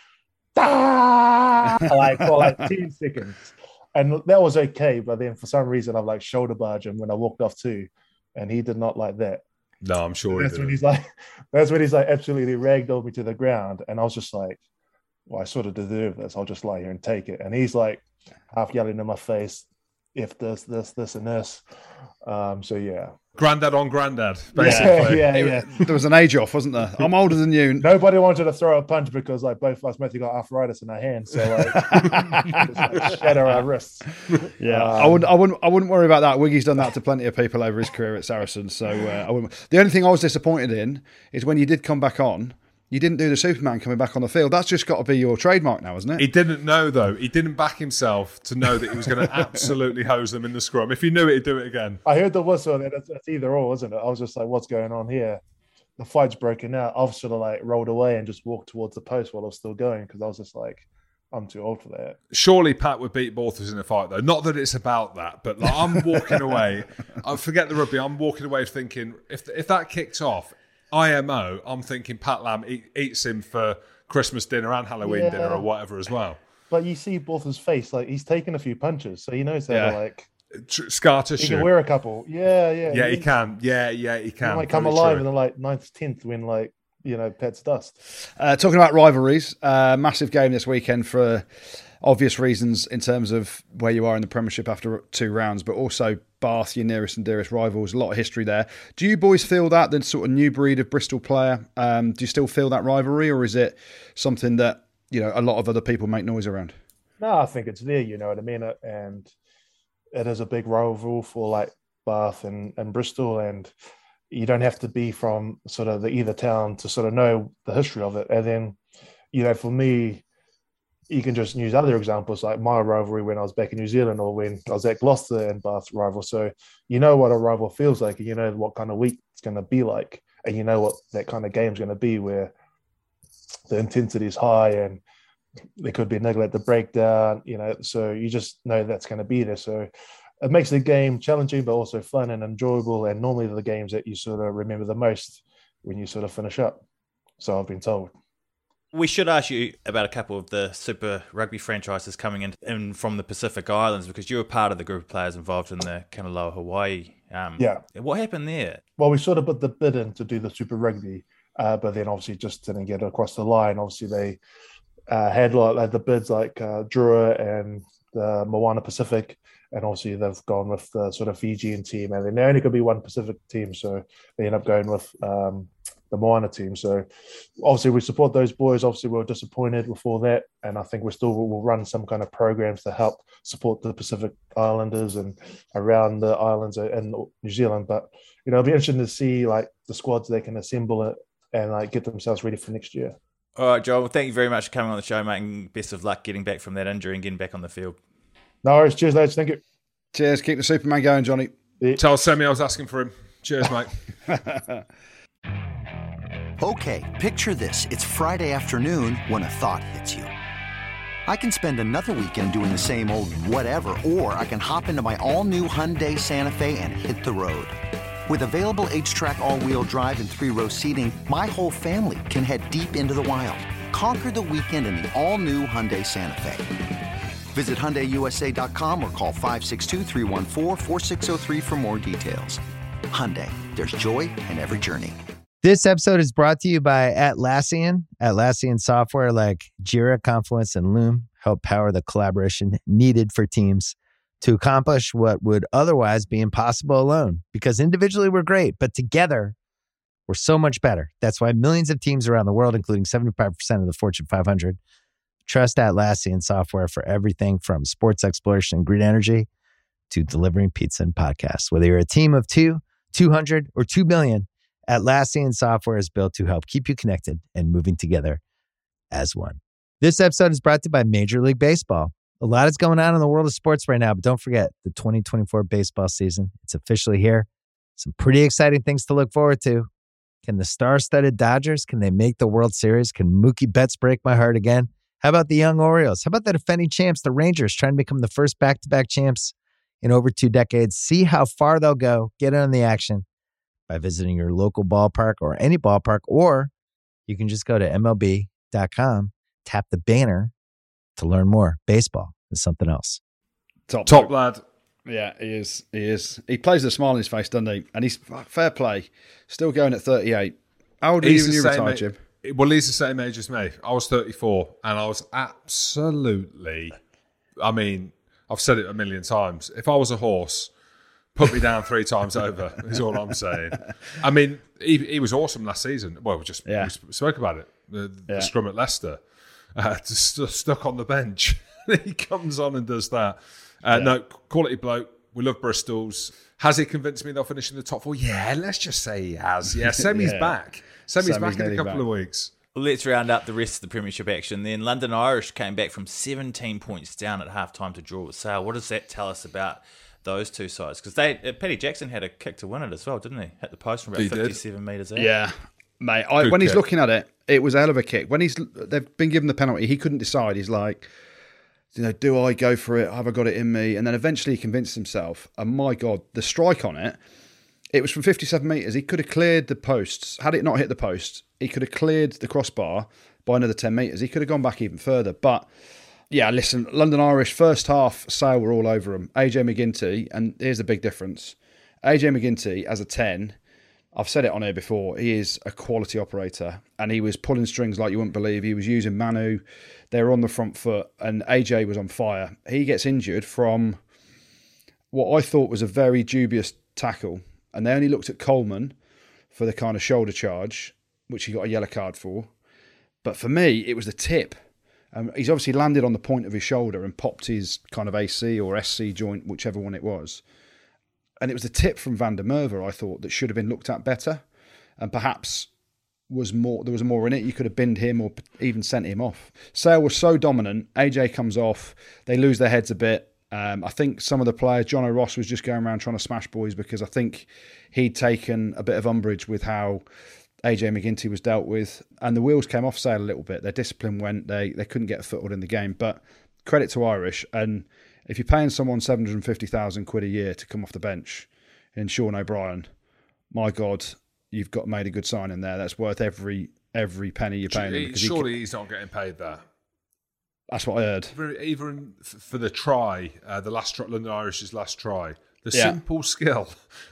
like for like 10 seconds. And that was okay. But then for some reason, I've like shoulder barged him when I walked off too. And he did not like that. No, I'm sure that's when he's like absolutely ragdolled me to the ground. And I was just like, well, I sort of deserve this. I'll just lie here and take it. And he's like half yelling in my face, if this, and this. So yeah. Granddad on granddad, basically. Yeah. There was an age off, wasn't there? I'm older than you. Nobody wanted to throw a punch because like both of us mostly got arthritis in our hands, so like, just, like shatter our wrists. Yeah, I wouldn't worry about that. Wiggy's done that to plenty of people over his career at Saracens, so I wouldn't. The only thing I was disappointed in is when you did come back on, you didn't do the Superman coming back on the field. That's just got to be your trademark now, isn't it? He didn't know, though. He didn't back himself to know that he was going to absolutely hose them in the scrum. If he knew it, he'd do it again. I heard the whistle, and it's either or, isn't it? I was just like, what's going on here? The fight's broken out. I've sort of like rolled away and just walked towards the post while I was still going because I was just like, I'm too old for that. Surely Pat would beat Borthos in a fight, though. Not that it's about that, but like, I'm walking away. I forget the rugby. I'm walking away thinking, if that kicks off, IMO, I'm thinking Pat Lam eats him for Christmas dinner and Halloween dinner or whatever as well. But you see Borthos' face, like he's taken a few punches, so he knows how to like scar tissue. He can wear a couple. Yeah. Yeah, he can. Yeah, he can. He might come alive in the like 9th, 10th when like, Pet's dust. Talking about rivalries, massive game this weekend for obvious reasons in terms of where you are in the Premiership after 2 rounds, but also Bath, your nearest and dearest rivals. A lot of history there. Do you boys feel that, the sort of new breed of Bristol player? Do you still feel that rivalry, or is it something that a lot of other people make noise around? No, I think it's there. You know what I mean, and it is a big rivalry for like Bath and Bristol, and you don't have to be from sort of the either town to sort of know the history of it. And then, for me, you can just use other examples like my rivalry when I was back in New Zealand or when I was at Gloucester and Bath rival. So you know what a rival feels like, and you know what kind of week it's going to be like, and you know what that kind of game is going to be where the intensity is high and there could be a niggle at the breakdown, so you just know that's going to be there. So it makes the game challenging, but also fun and enjoyable, and normally the games that you sort of remember the most when you sort of finish up. So I've been told. We should ask you about a couple of the Super Rugby franchises coming in from the Pacific Islands, because you were part of the group of players involved in the Kanaloa Hawaii. What happened there? Well, we sort of put the bid in to do the Super Rugby, but then obviously just didn't get across the line. Obviously, they had like the bids like Drua and the Moana Pacific, and obviously they've gone with the sort of Fijian team, and then there only could be one Pacific team, so they end up going with the Moana team. So obviously we support those boys. Obviously we were disappointed with all that, and I think we still will run some kind of programs to help support the Pacific Islanders and around the islands in New Zealand. But it'll be interesting to see like the squads they can assemble it and like get themselves ready for next year. All right, Joel. Well, thank you very much for coming on the show, mate, and best of luck getting back from that injury and getting back on the field. No worries. Cheers, lads. Thank you. Cheers. Keep the Superman going, Johnny. Yeah. Tell Sammy I was asking for him. Cheers, mate. Okay, picture this. It's Friday afternoon when a thought hits you. I can spend another weekend doing the same old whatever, or I can hop into my all-new Hyundai Santa Fe and hit the road. With available H-Track all-wheel drive and 3-row seating, my whole family can head deep into the wild. Conquer the weekend in the all-new Hyundai Santa Fe. Visit HyundaiUSA.com or call 562-314-4603 for more details. Hyundai, there's joy in every journey. This episode is brought to you by Atlassian. Atlassian software like Jira, Confluence, and Loom help power the collaboration needed for teams to accomplish what would otherwise be impossible alone. Because individually we're great, but together we're so much better. That's why millions of teams around the world, including 75% of the Fortune 500, trust Atlassian software for everything from sports exploration and green energy to delivering pizza and podcasts. Whether you're a team of 2, 200, or 2 billion, Atlassian software is built to help keep you connected and moving together as one. This episode is brought to you by Major League Baseball. A lot is going on in the world of sports right now, but don't forget the 2024 baseball season. It's officially here. Some pretty exciting things to look forward to. Can the star-studded Dodgers, can they make the World Series? Can Mookie Betts break my heart again? How about the young Orioles? How about the defending champs, the Rangers, trying to become the first back-to-back champs in over 2 decades? See how far they'll go. Get in on the action by visiting your local ballpark or any ballpark, or you can just go to MLB.com, tap the banner to learn more. Baseball is something else. Top lad. Yeah, he is. He is. He plays with a smile on his face, doesn't he? And he's fair play. Still going at 38. How old are you when you retired, Jim? Well, he's the same age as me. I was 34, and I was absolutely... I mean, I've said it a million times. If I was a horse, put me down 3 times over, is all I'm saying. I mean, he was awesome last season. Well, we spoke about it. The scrum at Leicester. Just stuck on the bench. He comes on and does that. No, quality bloke. We love Bristol's. Has he convinced me they'll finish in the top 4? Yeah, let's just say he has. Yeah, Semi's back. Semi's back in a couple of weeks. Let's round up the rest of the Premiership action then. London Irish came back from 17 points down at half-time to draw with Sale. What does that tell us about those two sides? Because Paddy Jackson had a kick to win it as well, didn't he? Hit the post from about 57 metres out. Yeah, mate. When he's looking at it, it was a hell of a kick. When they've been given the penalty, he couldn't decide. He's like, do I go for it? Have I got it in me? And then eventually he convinced himself. And my God, the strike on it, it was from 57 metres. He could have cleared the posts. Had it not hit the post, he could have cleared the crossbar by another 10 metres. He could have gone back even further. But, yeah, listen, London Irish, first half, Sale were all over him. AJ McGinty, and here's the big difference. AJ McGinty, as a 10, I've said it on here before, he is a quality operator. And he was pulling strings like you wouldn't believe. He was using Manu. They were on the front foot, and AJ was on fire. He gets injured from what I thought was a very dubious tackle. And they only looked at Coleman for the kind of shoulder charge, which he got a yellow card for. But for me, it was the tip. He's obviously landed on the point of his shoulder and popped his kind of AC or SC joint, whichever one it was. And it was the tip from Van der Merwe, I thought, that should have been looked at better. And perhaps there was more in it. You could have binned him or even sent him off. Sale was so dominant. AJ comes off. They lose their heads a bit. I think some of the players, John O'Ross was just going around trying to smash boys because I think he'd taken a bit of umbrage with how AJ McGinty was dealt with. And the wheels came off Sale a little bit. Their discipline went. They couldn't get a foothold in the game. But credit to Irish. And if you're paying someone 750,000 quid a year to come off the bench in Sean O'Brien, my God, you've got made a good signing there. That's worth every penny you're paying him. Surely he's not getting paid that. That's what I heard. Even for the try, the last try, London Irish's last try, the simple skill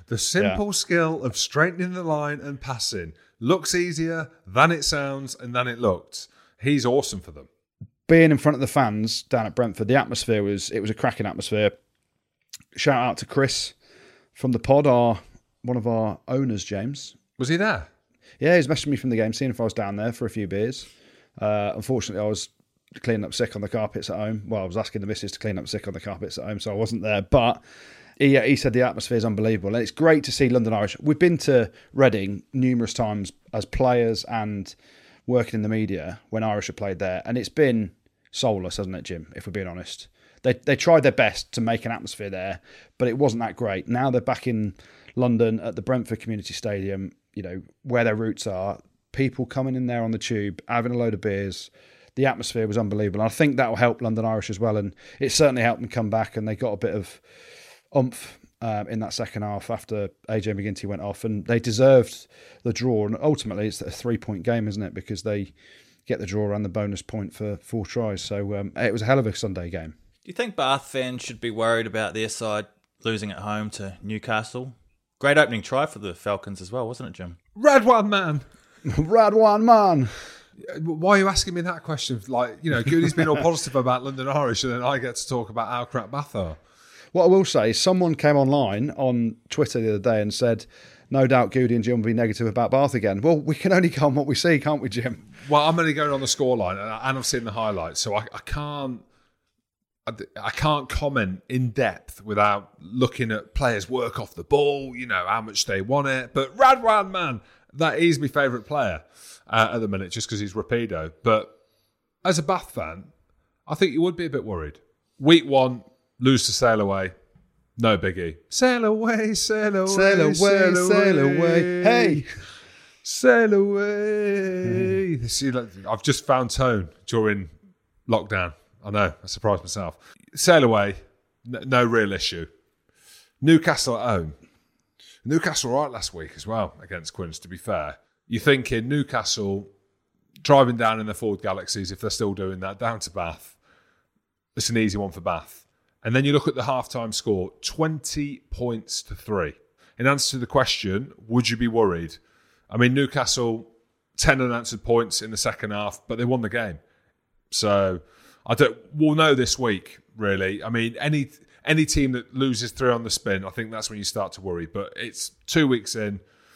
of straightening the line and passing looks easier than it sounds and than it looked. He's awesome for them. being in front of the fans down at Brentford, the atmosphere was a cracking atmosphere. Shout out to Chris from the pod, one of our owners, James. Was he there? Yeah, he was messaging me from the game, seeing if I was down there for a few beers. Unfortunately, I was cleaning up sick on the carpets at home. Well, I was asking the missus to clean up sick on the carpets at home, so I wasn't there. But he said the atmosphere is unbelievable. And it's great to see London Irish. We've been to Reading numerous times as players and working in the media when Irish have played there. And it's been soulless, hasn't it, Jim, if we're being honest? They tried their best to make an atmosphere there, but it wasn't that great. Now they're back in London at the Brentford Community Stadium, where their roots are. People coming in there on the tube, having a load of beers. The atmosphere was unbelievable. And I think that will help London Irish as well. And it certainly helped them come back, and they got a bit of oomph in that second half after AJ McGinty went off. And they deserved the draw. And ultimately, it's a 3-point game, isn't it? Because they get the draw and the bonus point for 4 tries. So it was a hell of a Sunday game. Do you think Bath fans should be worried about their side losing at home to Newcastle? Great opening try for the Falcons as well, wasn't it, Jim? Red one, man. Rad one, man. Why are you asking me that question? Goody's been all positive about London Irish, and then I get to talk about how crap Bath are. What I will say is someone came online on Twitter the other day and said, no doubt Goody and Jim will be negative about Bath again. Well, we can only go on what we see, can't we, Jim? Well, I'm only going on the scoreline, and I've seen the highlights, so I can't comment in depth without looking at players' work off the ball, how much they want it. But Radwan, man, that is my favourite player at the minute, just because he's Rapido. But as a Bath fan, I think you would be a bit worried. Week 1, lose to Sail Away, no biggie. Sail away, sail away, sail away, sail away. Hey! Sail away. See, I've just found tone during lockdown. I know, I surprised myself. Sail away, no real issue. Newcastle at home. Newcastle were right last week as well against Quins, to be fair. You're thinking Newcastle driving down in the Ford Galaxies, if they're still doing that, down to Bath. It's an easy one for Bath. And then you look at the half-time score, 20 points to 3. In answer to the question, would you be worried? I mean, Newcastle, 10 unanswered points in the second half, but they won the game. So we'll know this week, really. I mean, any team that loses 3 on the spin, I think that's when you start to worry. But it's 2 weeks in.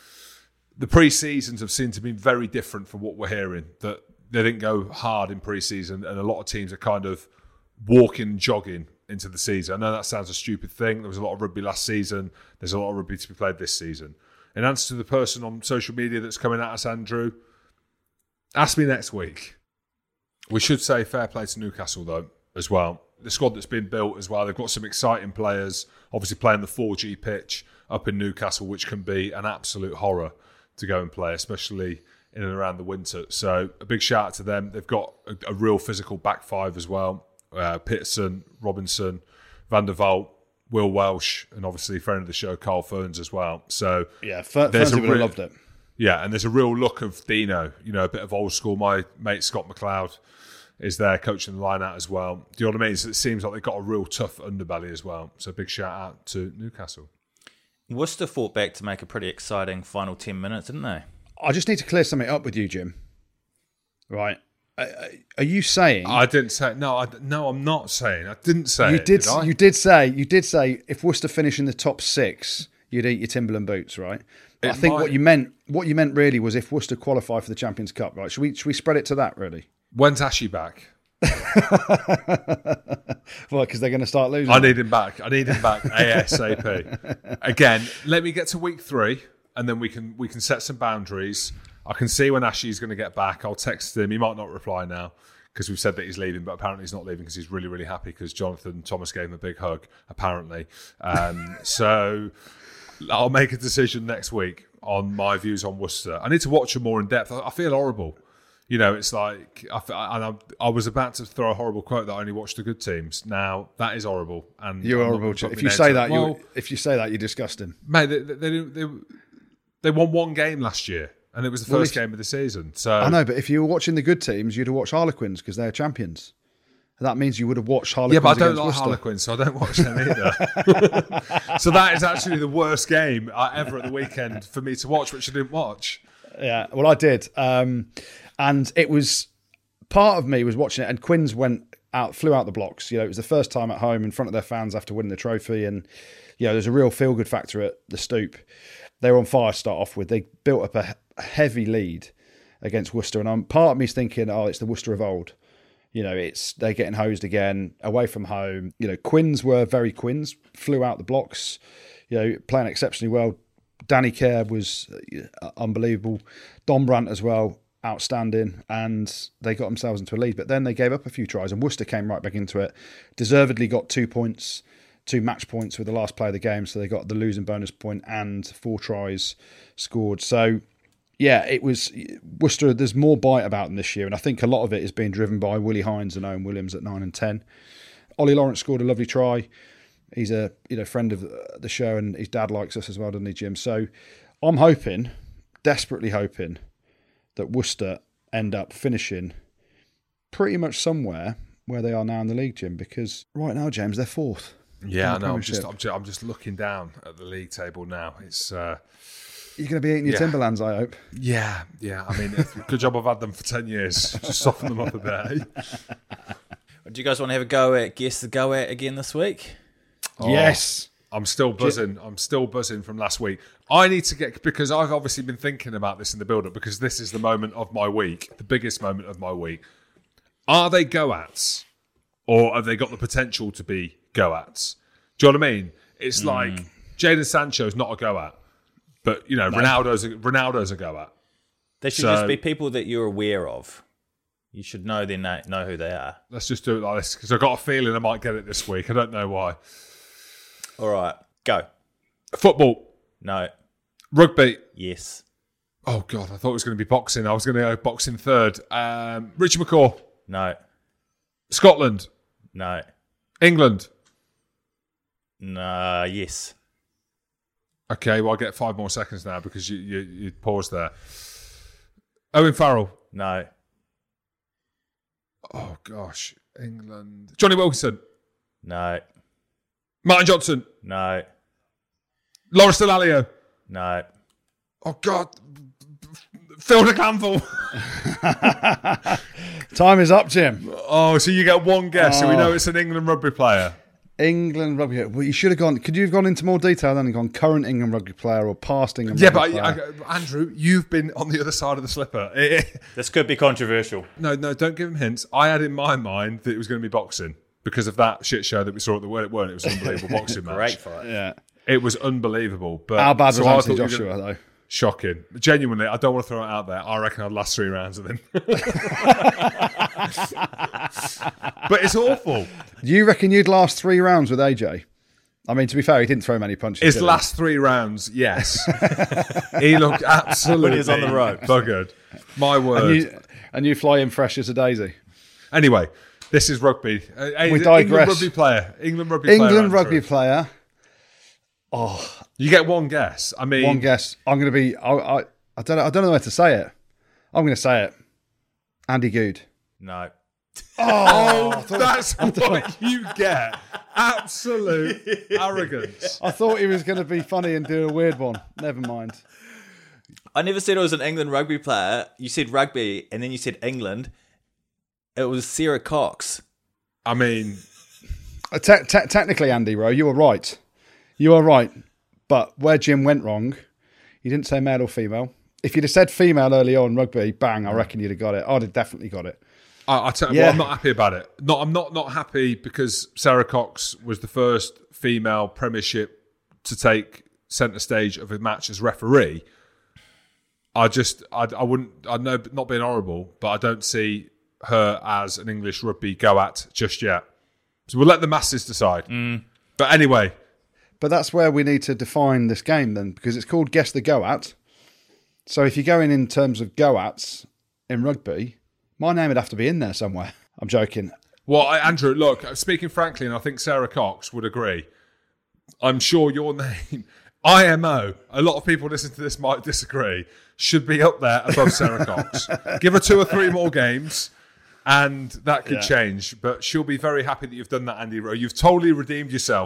The pre-seasons have seemed to be very different from what we're hearing. That they didn't go hard in pre-season, and a lot of teams are kind of walking, jogging into the season. I know that sounds a stupid thing. There was a lot of rugby last season. There's a lot of rugby to be played this season. In answer to the person on social media that's coming at us, Andrew, ask me next week. We should say fair play to Newcastle, though, as well. The squad that's been built as well, they've got some exciting players, obviously playing the 4G pitch up in Newcastle, which can be an absolute horror to go and play, especially in and around the winter. So a big shout out to them. They've got a real physical back five as well. Peterson, Robinson, Van der Vault, Will Welsh, and obviously friend of the show, Carl Ferns as well. So yeah, Fernsey would have loved it. Yeah, and there's a real look of Dino, a bit of old school. My mate Scott McLeod is there coaching the line out as well. Do you know what I mean? So it seems like they've got a real tough underbelly as well. So big shout out to Newcastle. Worcester fought back to make a pretty exciting final 10 minutes, didn't they? I just need to clear something up with you, Jim. Right. Are you saying... I didn't say... No, I'm not saying. I didn't say you it, did I? You did say if Worcester finish in the top 6, you'd eat your Timberland boots, right? I think what you meant really was if Worcester qualify for the Champions Cup, right? Should we spread it to that, really? When's Ashy back? Well, because they're going to start losing. I need him back ASAP. Again, let me get to week 3, and then we can set some boundaries. I can see when Ashley's going to get back. I'll text him. He might not reply now because we've said that he's leaving, but apparently he's not leaving because he's really, really happy because Jonathan Thomas gave him a big hug, apparently. So I'll make a decision next week on my views on Worcester. I need to watch them more in depth. I feel horrible. It's like I was about to throw a horrible quote that I only watched the good teams. Now that is horrible, and you're horrible. If you say that, you're disgusting, mate. They won one game last year, and it was the first game of the season. So I know, but if you were watching the good teams, you'd have watched Harlequins because they're champions. And that means you would have watched Harlequins. Yeah, but I don't like Worcester. Harlequins, so I don't watch them either. So that is actually the worst game ever at the weekend for me to watch, which I didn't watch. Yeah, well, I did. And it was part of me was watching it, and Quins flew out the blocks. You know, it was the first time at home in front of their fans after winning the trophy, and you know, there's a real feel-good factor at the Stoop. They were on fire to start off with. They built up a heavy lead against Worcester, and part of me's thinking, oh, it's the Worcester of old. You know, they're getting hosed again, away from home. You know, Quins were very Quins, flew out the blocks, you know, playing exceptionally well. Danny Kerr was unbelievable. Don Brandt as well, outstanding, and they got themselves into a lead. But then they gave up a few tries, and Worcester came right back into it. Deservedly got 2 points, 2 match points with the last play of the game, so they got the losing bonus point and 4 tries scored. So, yeah, it was Worcester. There's more bite about them this year, and I think a lot of it is being driven by Willie Hines and Owen Williams at 9 and 10. Ollie Lawrence scored a lovely try. He's a friend of the show, and his dad likes us as well, doesn't he, Jim? So I'm hoping, desperately hoping, that Worcester end up finishing pretty much somewhere where they are now in the league, Jim. Because right now, James, they're 4th. Yeah, I know. I'm just looking down at the league table now. It's. You're going to be eating your Timberlands, I hope. Yeah. I mean, good job I've had them for 10 years. Just soften them up a bit. Do you guys want to have a go at Guess the Go At again this week? Oh, yes. I'm still buzzing. I'm still buzzing from last week. I need to get, because I've obviously been thinking about this in the build-up, because this is the moment of my week, the biggest moment of my week. Are they go-ats, or have they got the potential to be go-ats? Do you know what I mean? It's like Jadon Sancho's not a go-at. But, you know, no. Ronaldo's a go-at. They should just be people that you're aware of. You should know know who they are. Let's just do it like this, because I've got a feeling I might get it this week. I don't know why. All right, go. Football. No. Rugby. Yes. Oh, God, I thought it was going to be boxing. I was going to go boxing third. Richie McCaw. No. Scotland. No. England. No. Yes. Okay, well, I get 5 more seconds now because you paused there. Owen Farrell. No. Oh, gosh. England. Johnny Wilkinson. No. Martin Johnson. No. Loris Delalio. No. Oh, God. Phil de Clanville. Time is up, Jim. Oh, so you get one guess, so we know it's an England rugby player. England rugby. Well, you should have gone. Could you have gone into more detail then and gone current England rugby player or past England rugby player? But Andrew, you've been on the other side of the slipper. This could be controversial. No, don't give him hints. I had in my mind that it was going to be boxing because of that shit show that we saw at the World. It weren't. It was an unbelievable boxing match. Great fight. Yeah. It was unbelievable. But how bad was Anthony Joshua, though? Shocking. Genuinely, I don't want to throw it out there. I reckon I'd last 3 rounds of him. But it's awful. You reckon you'd last 3 rounds with AJ? I mean, to be fair, he didn't throw many punches. His last 3 rounds, yes. He looked absolutely when he was on the rope. Buggered. My word. And you fly in fresh as a daisy. Anyway, this is rugby. We digress. England rugby player. Oh, you get one guess. I mean, one guess. I'm going to be. I don't know where to say it. I'm going to say it. Andy Good. No. Oh, that's what you get. Absolute arrogance. I thought he was going to be funny and do a weird one. Never mind. I never said it was an England rugby player. You said rugby, and then you said England. It was Sarah Cox. I mean, technically, Andy Rowe, you were right. You are right. But where Jim went wrong, he didn't say male or female. If you'd have said female early on rugby, bang, I reckon you'd have got it. I'd have definitely got it. I tell you what, I'm not happy about it. I'm not happy because Sarah Cox was the first female Premiership to take centre stage of a match as referee. I know, not being horrible, but I don't see her as an English rugby go-at just yet. So we'll let the masses decide. But anyway. But that's where we need to define this game then, because it's called Guess the Go-At. So if you're going in terms of go-ats in rugby, my name would have to be in there somewhere. I'm joking. Well, Andrew, look, speaking frankly, and I think Sarah Cox would agree, I'm sure your name, IMO, a lot of people listening to this might disagree, should be up there above Sarah Cox. Give her 2 or 3 more games and that could change. But she'll be very happy that you've done that, Andy Rowe. You've totally redeemed yourself.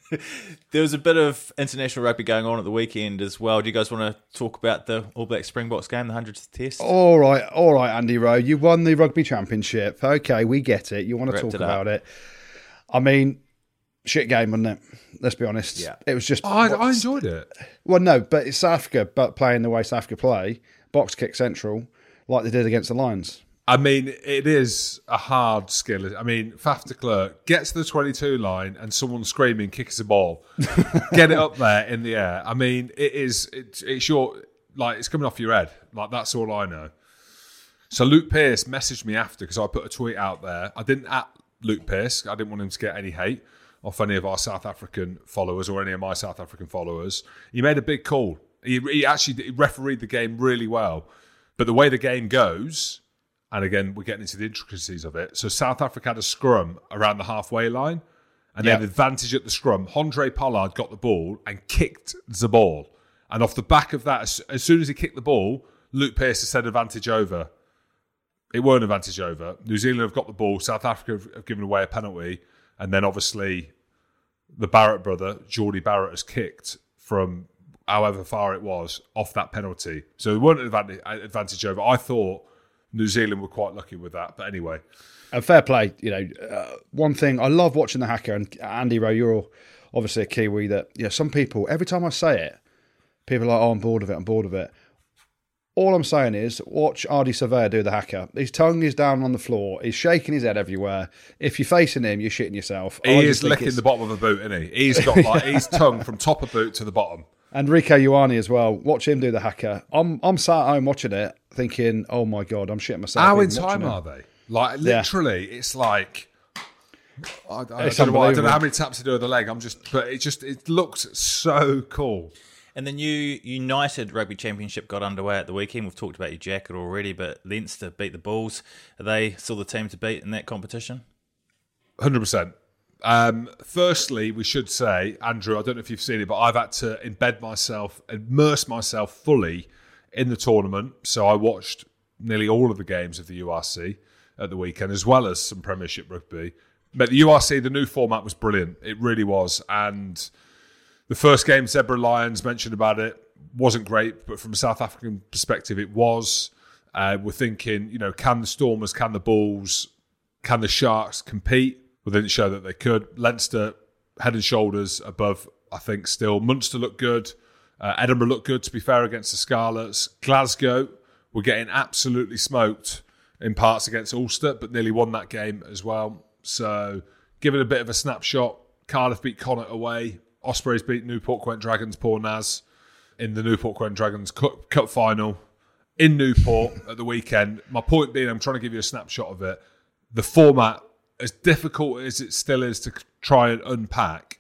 There was a bit of international rugby going on at the weekend as well. Do you guys want to talk about the All Black Springboks game, the 100th Test? All right, Andy Rowe. You won the rugby championship. Okay, we get it. You want to talk about it. I mean, shit game, wasn't it? Let's be honest. Yeah. It was just... I enjoyed it. Well, no, but it's South Africa, but playing the way South Africa play, box kick central, like they did against the Lions. I mean, it is a hard skill. I mean, Faf de Klerk gets to the 22 line and someone screaming kicks the ball. Get it up there in the air. I mean, it's your, like, it's coming off your head. Like, that's all I know. So Luke Pearce messaged me after because I put a tweet out there. I didn't at Luke Pearce. I didn't want him to get any hate off any of our South African followers or any of my South African followers. He made a big call. He actually refereed the game really well. But the way the game goes... And again, we're getting into the intricacies of it. So South Africa had a scrum around the halfway line, and they had advantage at the scrum. Andre Pollard got the ball and kicked the ball. And off the back of that, as soon as he kicked the ball, Luke Pearce said advantage over. It weren't advantage over. New Zealand have got the ball. South Africa have given away a penalty. And then obviously the Barrett brother, Geordie Barrett, has kicked from however far it was off that penalty. So it weren't an advantage over. I thought New Zealand were quite lucky with that. But anyway. And fair play. One thing, I love watching the haka, and Andy Rowe, you're obviously a Kiwi that, some people, every time I say it, people are like, oh, I'm bored of it. All I'm saying is, watch Ardie Savea do the haka. His tongue is down on the floor. He's shaking his head everywhere. If you're facing him, you're shitting yourself. He is licking the bottom of a boot, isn't he? He's got his tongue from top of boot to the bottom. And Rico Ioane as well. Watch him do the haka. I'm sat at home watching it, thinking, oh my God, I'm shitting myself. How in time are they? Like, literally, it's like... I don't know how many taps to do with the leg. But it looks so cool. And the new United Rugby Championship got underway at the weekend. We've talked about your jacket already, but Leinster beat the Bulls. Are they still the team to beat in that competition? 100%. Firstly, we should say, Andrew, I don't know if you've seen it, but I've had to immerse myself fully in the tournament. So I watched nearly all of the games of the URC at the weekend, as well as some Premiership rugby. But the URC, the new format was brilliant. It really was. And the first game, Zebra Lions, mentioned about it, wasn't great, but from a South African perspective, it was. We're thinking, can the Stormers, can the Bulls, can the Sharks compete? Well, they didn't show that they could. Leinster, head and shoulders above, I think, still. Munster looked good. Edinburgh looked good, to be fair, against the Scarlets. Glasgow were getting absolutely smoked in parts against Ulster, but nearly won that game as well. So, give it a bit of a snapshot. Cardiff beat Connacht away. Ospreys beat Newport Gwent Dragons, poor Naz, in the Newport Gwent Dragons Cup final in Newport at the weekend. My point being, I'm trying to give you a snapshot of it. The format, as difficult as it still is to try and unpack,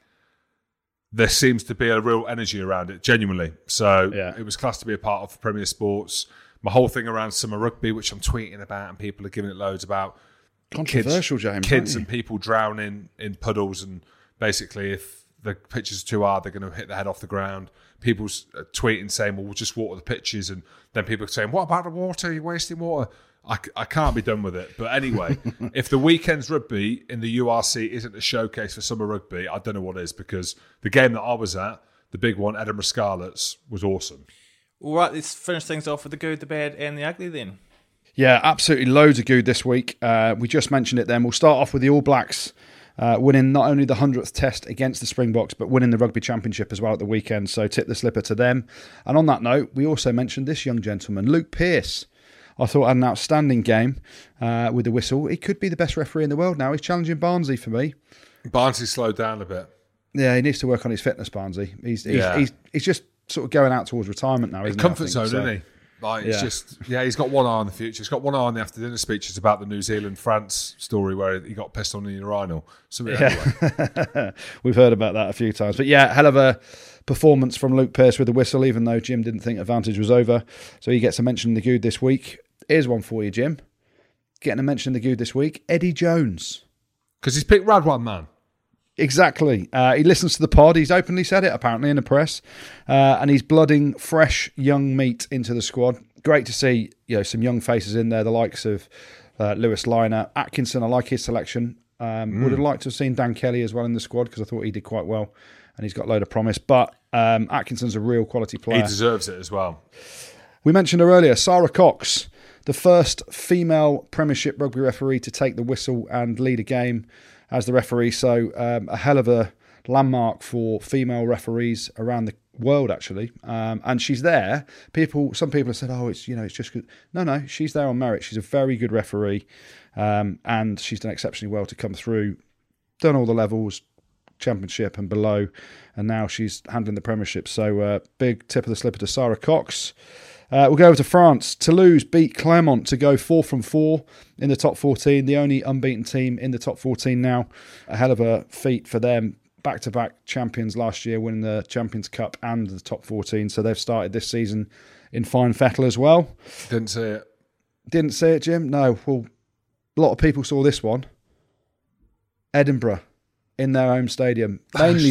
there seems to be a real energy around it, genuinely. So It was class to be a part of Premier Sports. My whole thing around summer rugby, which I'm tweeting about and people are giving it loads about. Controversial, James. Kids and people drowning in puddles, and basically if the pitches are too hard, they're going to hit their head off the ground. People's tweeting saying, well, we'll just water the pitches. And then people are saying, what about the water? You're wasting water. I can't be done with it. But anyway, if the weekend's rugby in the URC isn't a showcase for summer rugby, I don't know what is, because the game that I was at, the big one, Edinburgh Scarlets, was awesome. All right, let's finish things off with the good, the bad, and the ugly then. Yeah, absolutely loads of good this week. We just mentioned it then. We'll start off with the All Blacks winning not only the 100th test against the Springboks, but winning the Rugby Championship as well at the weekend. So tip the slipper to them. And on that note, we also mentioned this young gentleman, Luke Pearce. I thought had an outstanding game with the whistle. He could be the best referee in the world now. He's challenging Barnsley for me. Barnsley slowed down a bit. Yeah, he needs to work on his fitness, Barnsley. He's just sort of going out towards retirement now, isn't he? Comfort zone, isn't he? Like, it's just, he's got one eye on the future. He's got one eye on the after dinner speeches about the New Zealand-France story where he got pissed on the urinal. So anyway. We've heard about that a few times. But yeah, hell of a performance from Luke Pearce with the whistle, even though Jim didn't think advantage was over. So he gets a mention in the good this week. Here's one for you, Jim. Getting a mention in the good this week, Eddie Jones. Because he's picked Radwan, man. Exactly. He listens to the pod. He's openly said it, apparently, in the press. And he's blooding fresh young meat into the squad. Great to see some young faces in there, the likes of Lewis Liner. Atkinson, I like his selection. Would have liked to have seen Dan Kelly as well in the squad, because I thought he did quite well and he's got a load of promise. But Atkinson's a real quality player. He deserves it as well. We mentioned her earlier, Sarah Cox, the first female Premiership rugby referee to take the whistle and lead a game as the referee. So a hell of a landmark for female referees around the world, actually. And she's there. Some people have said, "Oh, it's just good." No, she's there on merit. She's a very good referee, and she's done exceptionally well to come through. Done all the levels, Championship and below, and now she's handling the Premiership. So big tip of the slipper to Sarah Cox. We'll go over to France. Toulouse beat Clermont to go 4 from 4 in the top 14. The only unbeaten team in the top 14 now. A hell of a feat for them. Back-to-back champions last year, winning the Champions Cup and the top 14. So they've started this season in fine fettle as well. Didn't see it. Didn't see it, Jim? No. Well, a lot of people saw this one. Edinburgh in their home stadium. Mainly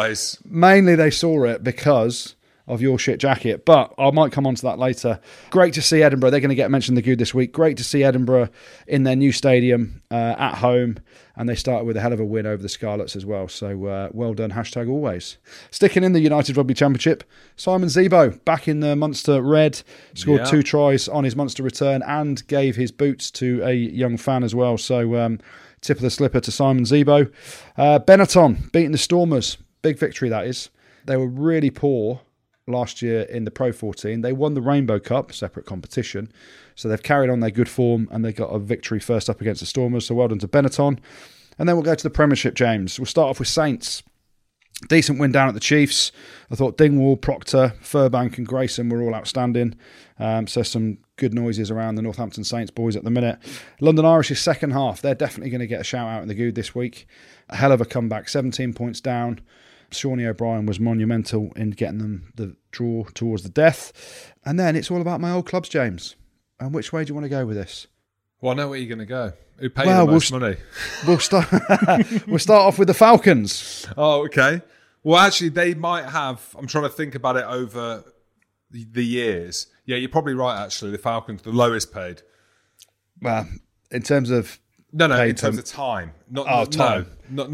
they saw it because of your shit jacket, but I might come on to that later. Great to see Edinburgh. They're going to get mentioned in the good this week. Great to see Edinburgh in their new stadium at home, and they started with a hell of a win over the Scarlets as well. So well done, #always. Sticking in the United Rugby Championship, Simon Zebo back in the Munster red, scored 2 tries on his Munster return and gave his boots to a young fan as well. So tip of the slipper to Simon Zebo. Benetton beating the Stormers. Big victory, that is. They were really poor last year in the Pro 14. They won the Rainbow Cup, separate competition. So they've carried on their good form and they got a victory first up against the Stormers. So well done to Benetton. And then we'll go to the Premiership, James. We'll start off with Saints. Decent win down at the Chiefs. I thought Dingwall, Proctor, Furbank and Grayson were all outstanding. So some good noises around the Northampton Saints boys at the minute. London Irish's second half. They're definitely going to get a shout out in the good this week. A hell of a comeback. 17 points down. Shawnee O'Brien was monumental in getting them the draw towards the death. And then it's all about my old clubs, James. And which way do you want to go with this? Well, I know where you're going to go. Who paid the most money? We'll start off with the Falcons. Oh, okay. Well, actually, they might have. I'm trying to think about it over the years. Yeah, you're probably right, actually. The Falcons, the lowest paid. Well, in terms of... No, in terms of time. Not paid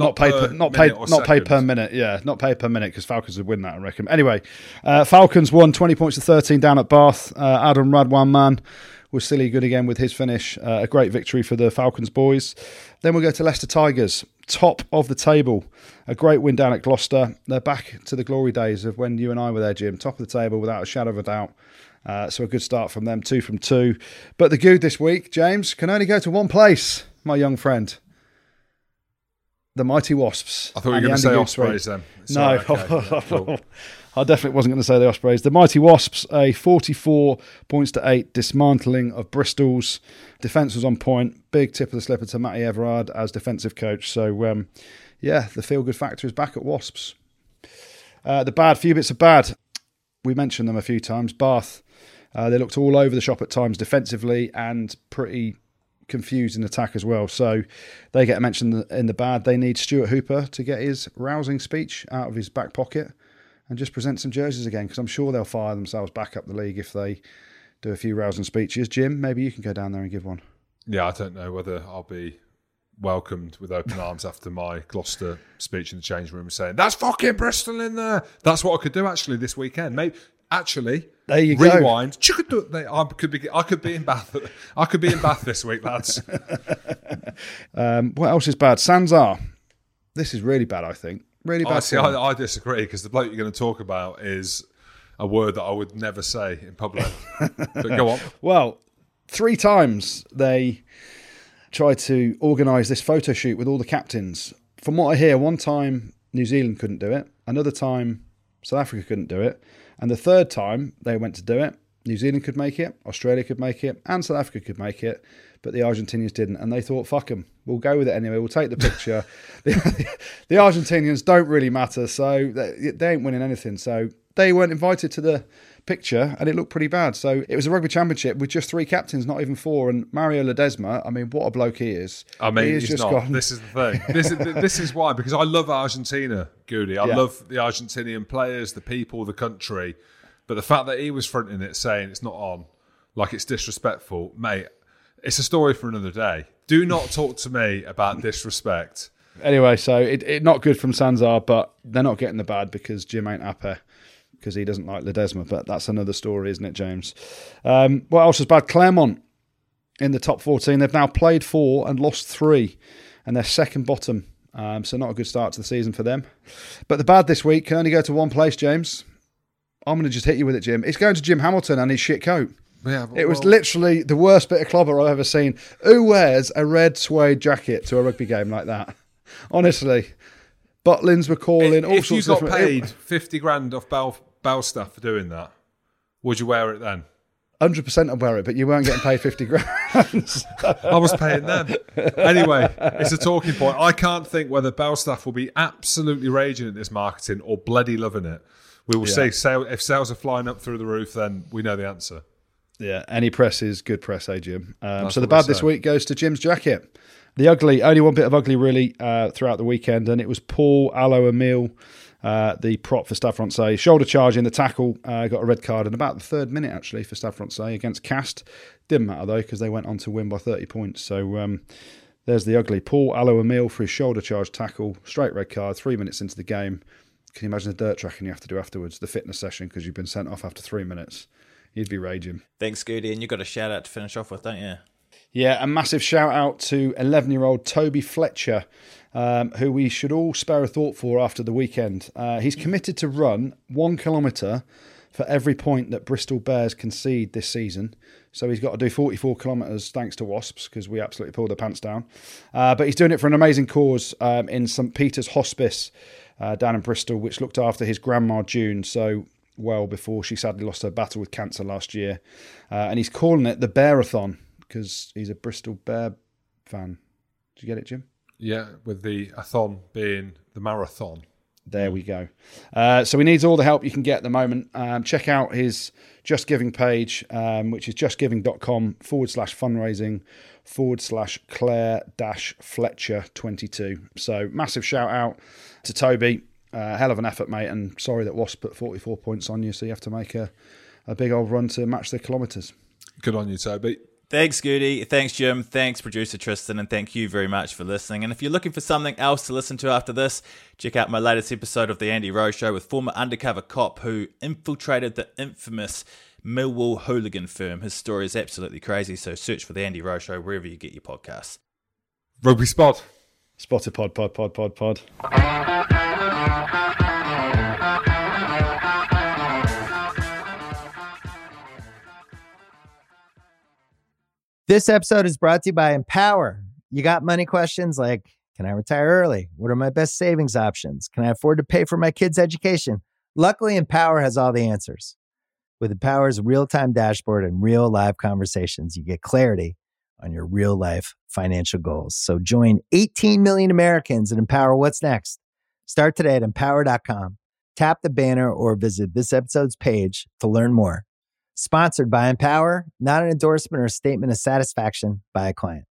per minute. Yeah, not paid per minute because Falcons would win that, I reckon. Anyway, Falcons won 20 points to 13 down at Bath. Adam Radwan was silly good again with his finish. A great victory for the Falcons boys. Then we'll go to Leicester Tigers, top of the table. A great win down at Gloucester. They're back to the glory days of when you and I were there, Jim. Top of the table without a shadow of a doubt. So a good start from them, 2 from 2. But the good this week, James, can only go to one place, my young friend. The Mighty Wasps. I thought you were going to say Ospreys then. Sorry, no, okay. Yeah, cool. I definitely wasn't going to say the Ospreys. The Mighty Wasps, a 44 points to 8 dismantling of Bristol's. Defence was on point. Big tip of the slipper to Matty Everard as defensive coach. So, the feel-good factor is back at Wasps. The bad, few bits of bad. We mentioned them a few times. Bath, they looked all over the shop at times defensively and pretty confused in attack as well. So they get mentioned in the bad. They need Stuart Hooper to get his rousing speech out of his back pocket and just present some jerseys again, because I'm sure they'll fire themselves back up the league if they do a few rousing speeches. Jim, maybe you can go down there and give one. Yeah, I don't know whether I'll be welcomed with open arms after my Gloucester speech in the change room saying, "That's fucking Bristol in there." That's what I could do actually this weekend. Maybe actually there you rewind. I could be in Bath. I could be in Bath this week, lads. What else is bad? Sanzar. This is really bad, I think. Really bad. I disagree, because the bloke you're going to talk about is a word that I would never say in public. But go on. Well, 3 times they tried to organise this photo shoot with all the captains. From what I hear, one time New Zealand couldn't do it, another time South Africa couldn't do it, and the third time they went to do it, New Zealand could make it, Australia could make it, and South Africa could make it, but the Argentinians didn't, and they thought, fuck them, we'll go with it anyway, we'll take the picture. The Argentinians don't really matter, so they ain't winning anything, so they weren't invited to the picture, and it looked pretty bad. So it was a rugby championship with just 3 captains, not even 4, and Mario Ledesma, I mean, what a bloke he is. I mean, he's not. Gone. This is the thing. This is why, because I love Argentina, Goody. I love the Argentinian players, the people, the country, but the fact that he was fronting it, saying it's not on, like it's disrespectful, mate, it's a story for another day. Do not talk to me about disrespect Anyway, so it not good from Sanzar, but they're not getting the bad because Jim ain't happy because he doesn't like Ledesma. But that's another story, isn't it, James? What else is bad? Claremont in the top 14. They've now played 4 and lost 3, and they're second bottom. So not a good start to the season for them. But the bad this week can only go to one place, James. I'm going to just hit you with it, Jim. It's going to Jim Hamilton and his shit coat. Yeah, It was literally the worst bit of clobber I've ever seen. Who wears a red suede jacket to a rugby game like that? Honestly. Butlins were calling. all If you sorts got of paid 50 grand off Bell stuff for doing that, would you wear it then? 100% I'd wear it, but you weren't getting paid 50 grand. I was paying them. Anyway, it's a talking point. I can't think whether Bell staff will be absolutely raging at this marketing or bloody loving it. We will see. If sales are flying up through the roof, then we know the answer. Yeah, any press is good press, eh, Jim? So the what bad they this say. week goes to Jim's jacket. The ugly, only one bit of ugly really throughout the weekend, and it was Paul Allo-Emile, the prop for Stade Francais. Shoulder charge in the tackle, got a red card in about the 3rd minute actually for Stade Francais against Cast. Didn't matter though because they went on to win by 30 points. So there's the ugly. Paul Allo-Emile for his shoulder charge tackle, straight red card, 3 minutes into the game. Can you imagine the dirt tracking you have to do afterwards, the fitness session because you've been sent off after 3 minutes? You'd be raging. Thanks, Scooty. And you got a shout out to finish off with, don't you? Yeah, a massive shout out to 11-year-old Toby Fletcher, who we should all spare a thought for after the weekend. He's committed to run 1 kilometre for every point that Bristol Bears concede this season. So he's got to do 44 kilometres thanks to Wasps because we absolutely pulled their pants down. But he's doing it for an amazing cause in St Peter's Hospice down in Bristol, which looked after his grandma June. So well before she sadly lost her battle with cancer last year. And he's calling it the Bearathon because he's a Bristol Bear fan. Did you get it, Jim? Yeah, with the athon being the marathon. There we go. So he needs all the help you can get at the moment. Check out his Just Giving page, which is justgiving.com/fundraising/Claire-Fletcher22. So massive shout out to Toby. Hell of an effort, mate. And sorry that Wasp put 44 points on you, so you have to make a big old run to match the kilometres. Good on you, Toby. Thanks, Scooty. Thanks, Jim. Thanks, producer Tristan. And thank you very much for listening. And if you're looking for something else to listen to after this, check out my latest episode of The Andy Rowe Show with former undercover cop who infiltrated the infamous Millwall hooligan firm. His story is absolutely crazy, so search for The Andy Rowe Show wherever you get your podcasts. Rugby Spot. Spotted pod. This episode is brought to you by Empower. You got money questions like, can I retire early? What are my best savings options? Can I afford to pay for my kids' education? Luckily, Empower has all the answers. With Empower's real-time dashboard and real live conversations, you get clarity on your real-life financial goals. So join 18 million Americans and Empower what's next. Start today at empower.com. Tap the banner or visit this episode's page to learn more. Sponsored by Empower, not an endorsement or a statement of satisfaction by a client.